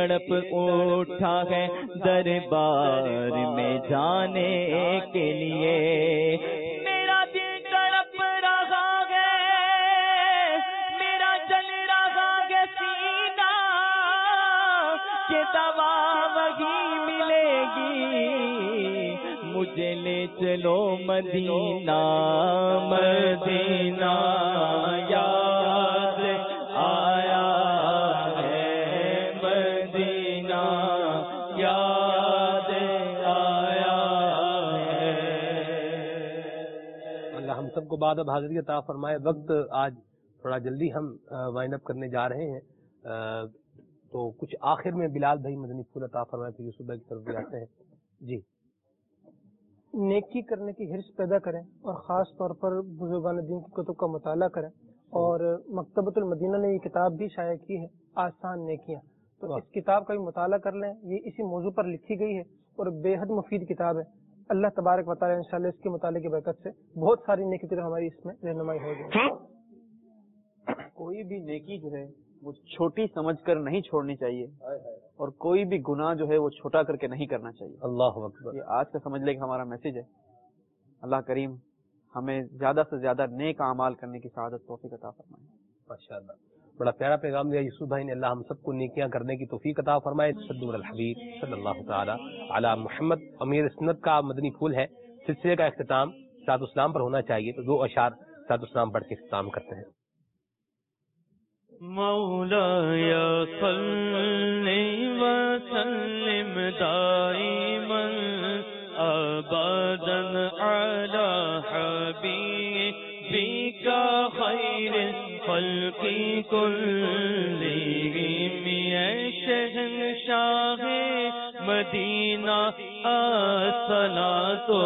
تڑپ اٹھا ہے دربار میں جانے کے لیے، میرا دل تڑپ رہا ہے، میرا جل رہا ہے سینہ کہ دوا وہی ملے گی، مجھے لے چلو مدینہ مدینہ یاد آیا ہے، مدینہ یاد آیا ہے۔ اللہ ہم سب کو بعد اب حاضری عطا فرمائے۔ وقت آج تھوڑا جلدی ہم وائنڈ اپ کرنے جا رہے ہیں، تو کچھ آخر میں بلال بھائی مدنی پھول عطا فرمائے، پھر یوسف بھائی کی طرف بھی آتے ہیں۔ جی، نیکی کرنے کی حرص پیدا کریں اور خاص طور پر بزرگان دین کی کتب کا مطالعہ کریں، اور مکتبۃ المدینہ نے یہ کتاب بھی شائع کی ہے آسان نیکیاں، تو اس کتاب کا بھی مطالعہ کر لیں، یہ اسی موضوع پر لکھی گئی ہے اور بے حد مفید کتاب ہے۔ اللہ تبارک و تعالیٰ انشاءاللہ اس کے مطالعے کی برکت سے بہت ساری نیکی کی طرف ہماری اس میں رہنمائی ہو جائے۔ کوئی بھی نیکی جو ہے وہ چھوٹی سمجھ کر نہیں چھوڑنی چاہیے، اور کوئی بھی گناہ جو ہے وہ چھوٹا کر کے نہیں کرنا چاہیے۔ اللہ اکبر، یہ آج کا سمجھ لے کہ ہمارا میسج ہے۔ اللہ کریم ہمیں زیادہ سے زیادہ نیک اعمال کرنے کی سعادت توفیق عطا فرمائے۔ ماشاءاللہ، بڑا پیارا پیغام دیا یوسف بھائی نے۔ اللہ ہم سب کو نیکیاں کرنے کی توفیق عطا فرمائے۔ صلی الحبیب صلی اللہ تعالی علی محمد۔ امیر سنت کا مدنی پھول ہے، سلسلے کا اختتام صلاۃ السلام پر ہونا چاہیے، تو 2 اشعار صلاۃ السلام پڑھ کے اختتام کرتے ہیں۔ مولاي صل وسلم دائما ابدا على حبيبك خير الخلق كلهم يا شہنشاہ مدینہ الصلاۃ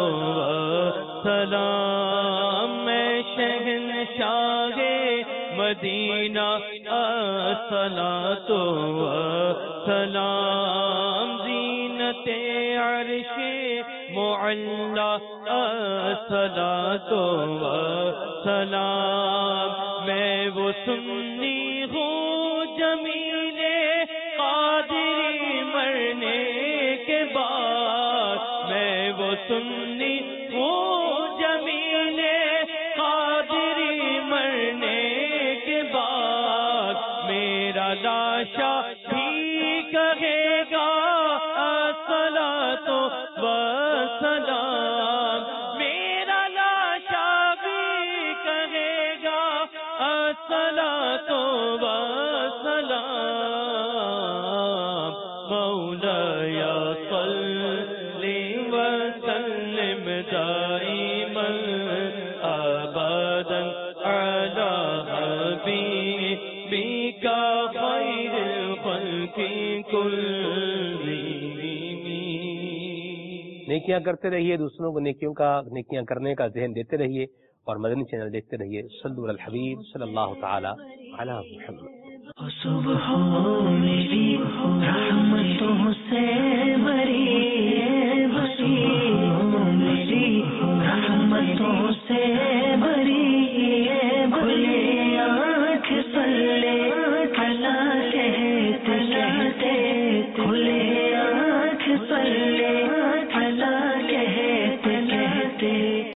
والسلام، میں شہنشاہ مدینہ الصلاۃ والسلام، زینت عرش معلی الصلاۃ والسلام، میں وہ سنی ہوں جمیل قادری مرنے کے بعد، میں وہ سنی ہوں جمیل قادری مرنے کے بعد، میرا لاشا بھی کہے گا الصلاۃ والسلام، میرا لاشا بھی کہے گا الصلاۃ والسلام، مولاي صل وسلم دائما ابدا على حبيبك خير الخلق كلهم۔ نیکیاں کرتے رہیے، دوسروں کو نیکیاں کرنے کا ذہن دیتے رہیے، اور مدنی چینل دیکھتے رہیے۔ صلو علی الحبیب صلی اللہ تعالی علی محمد۔ صبح میری رحمتوں سے بری، میری رحمتوں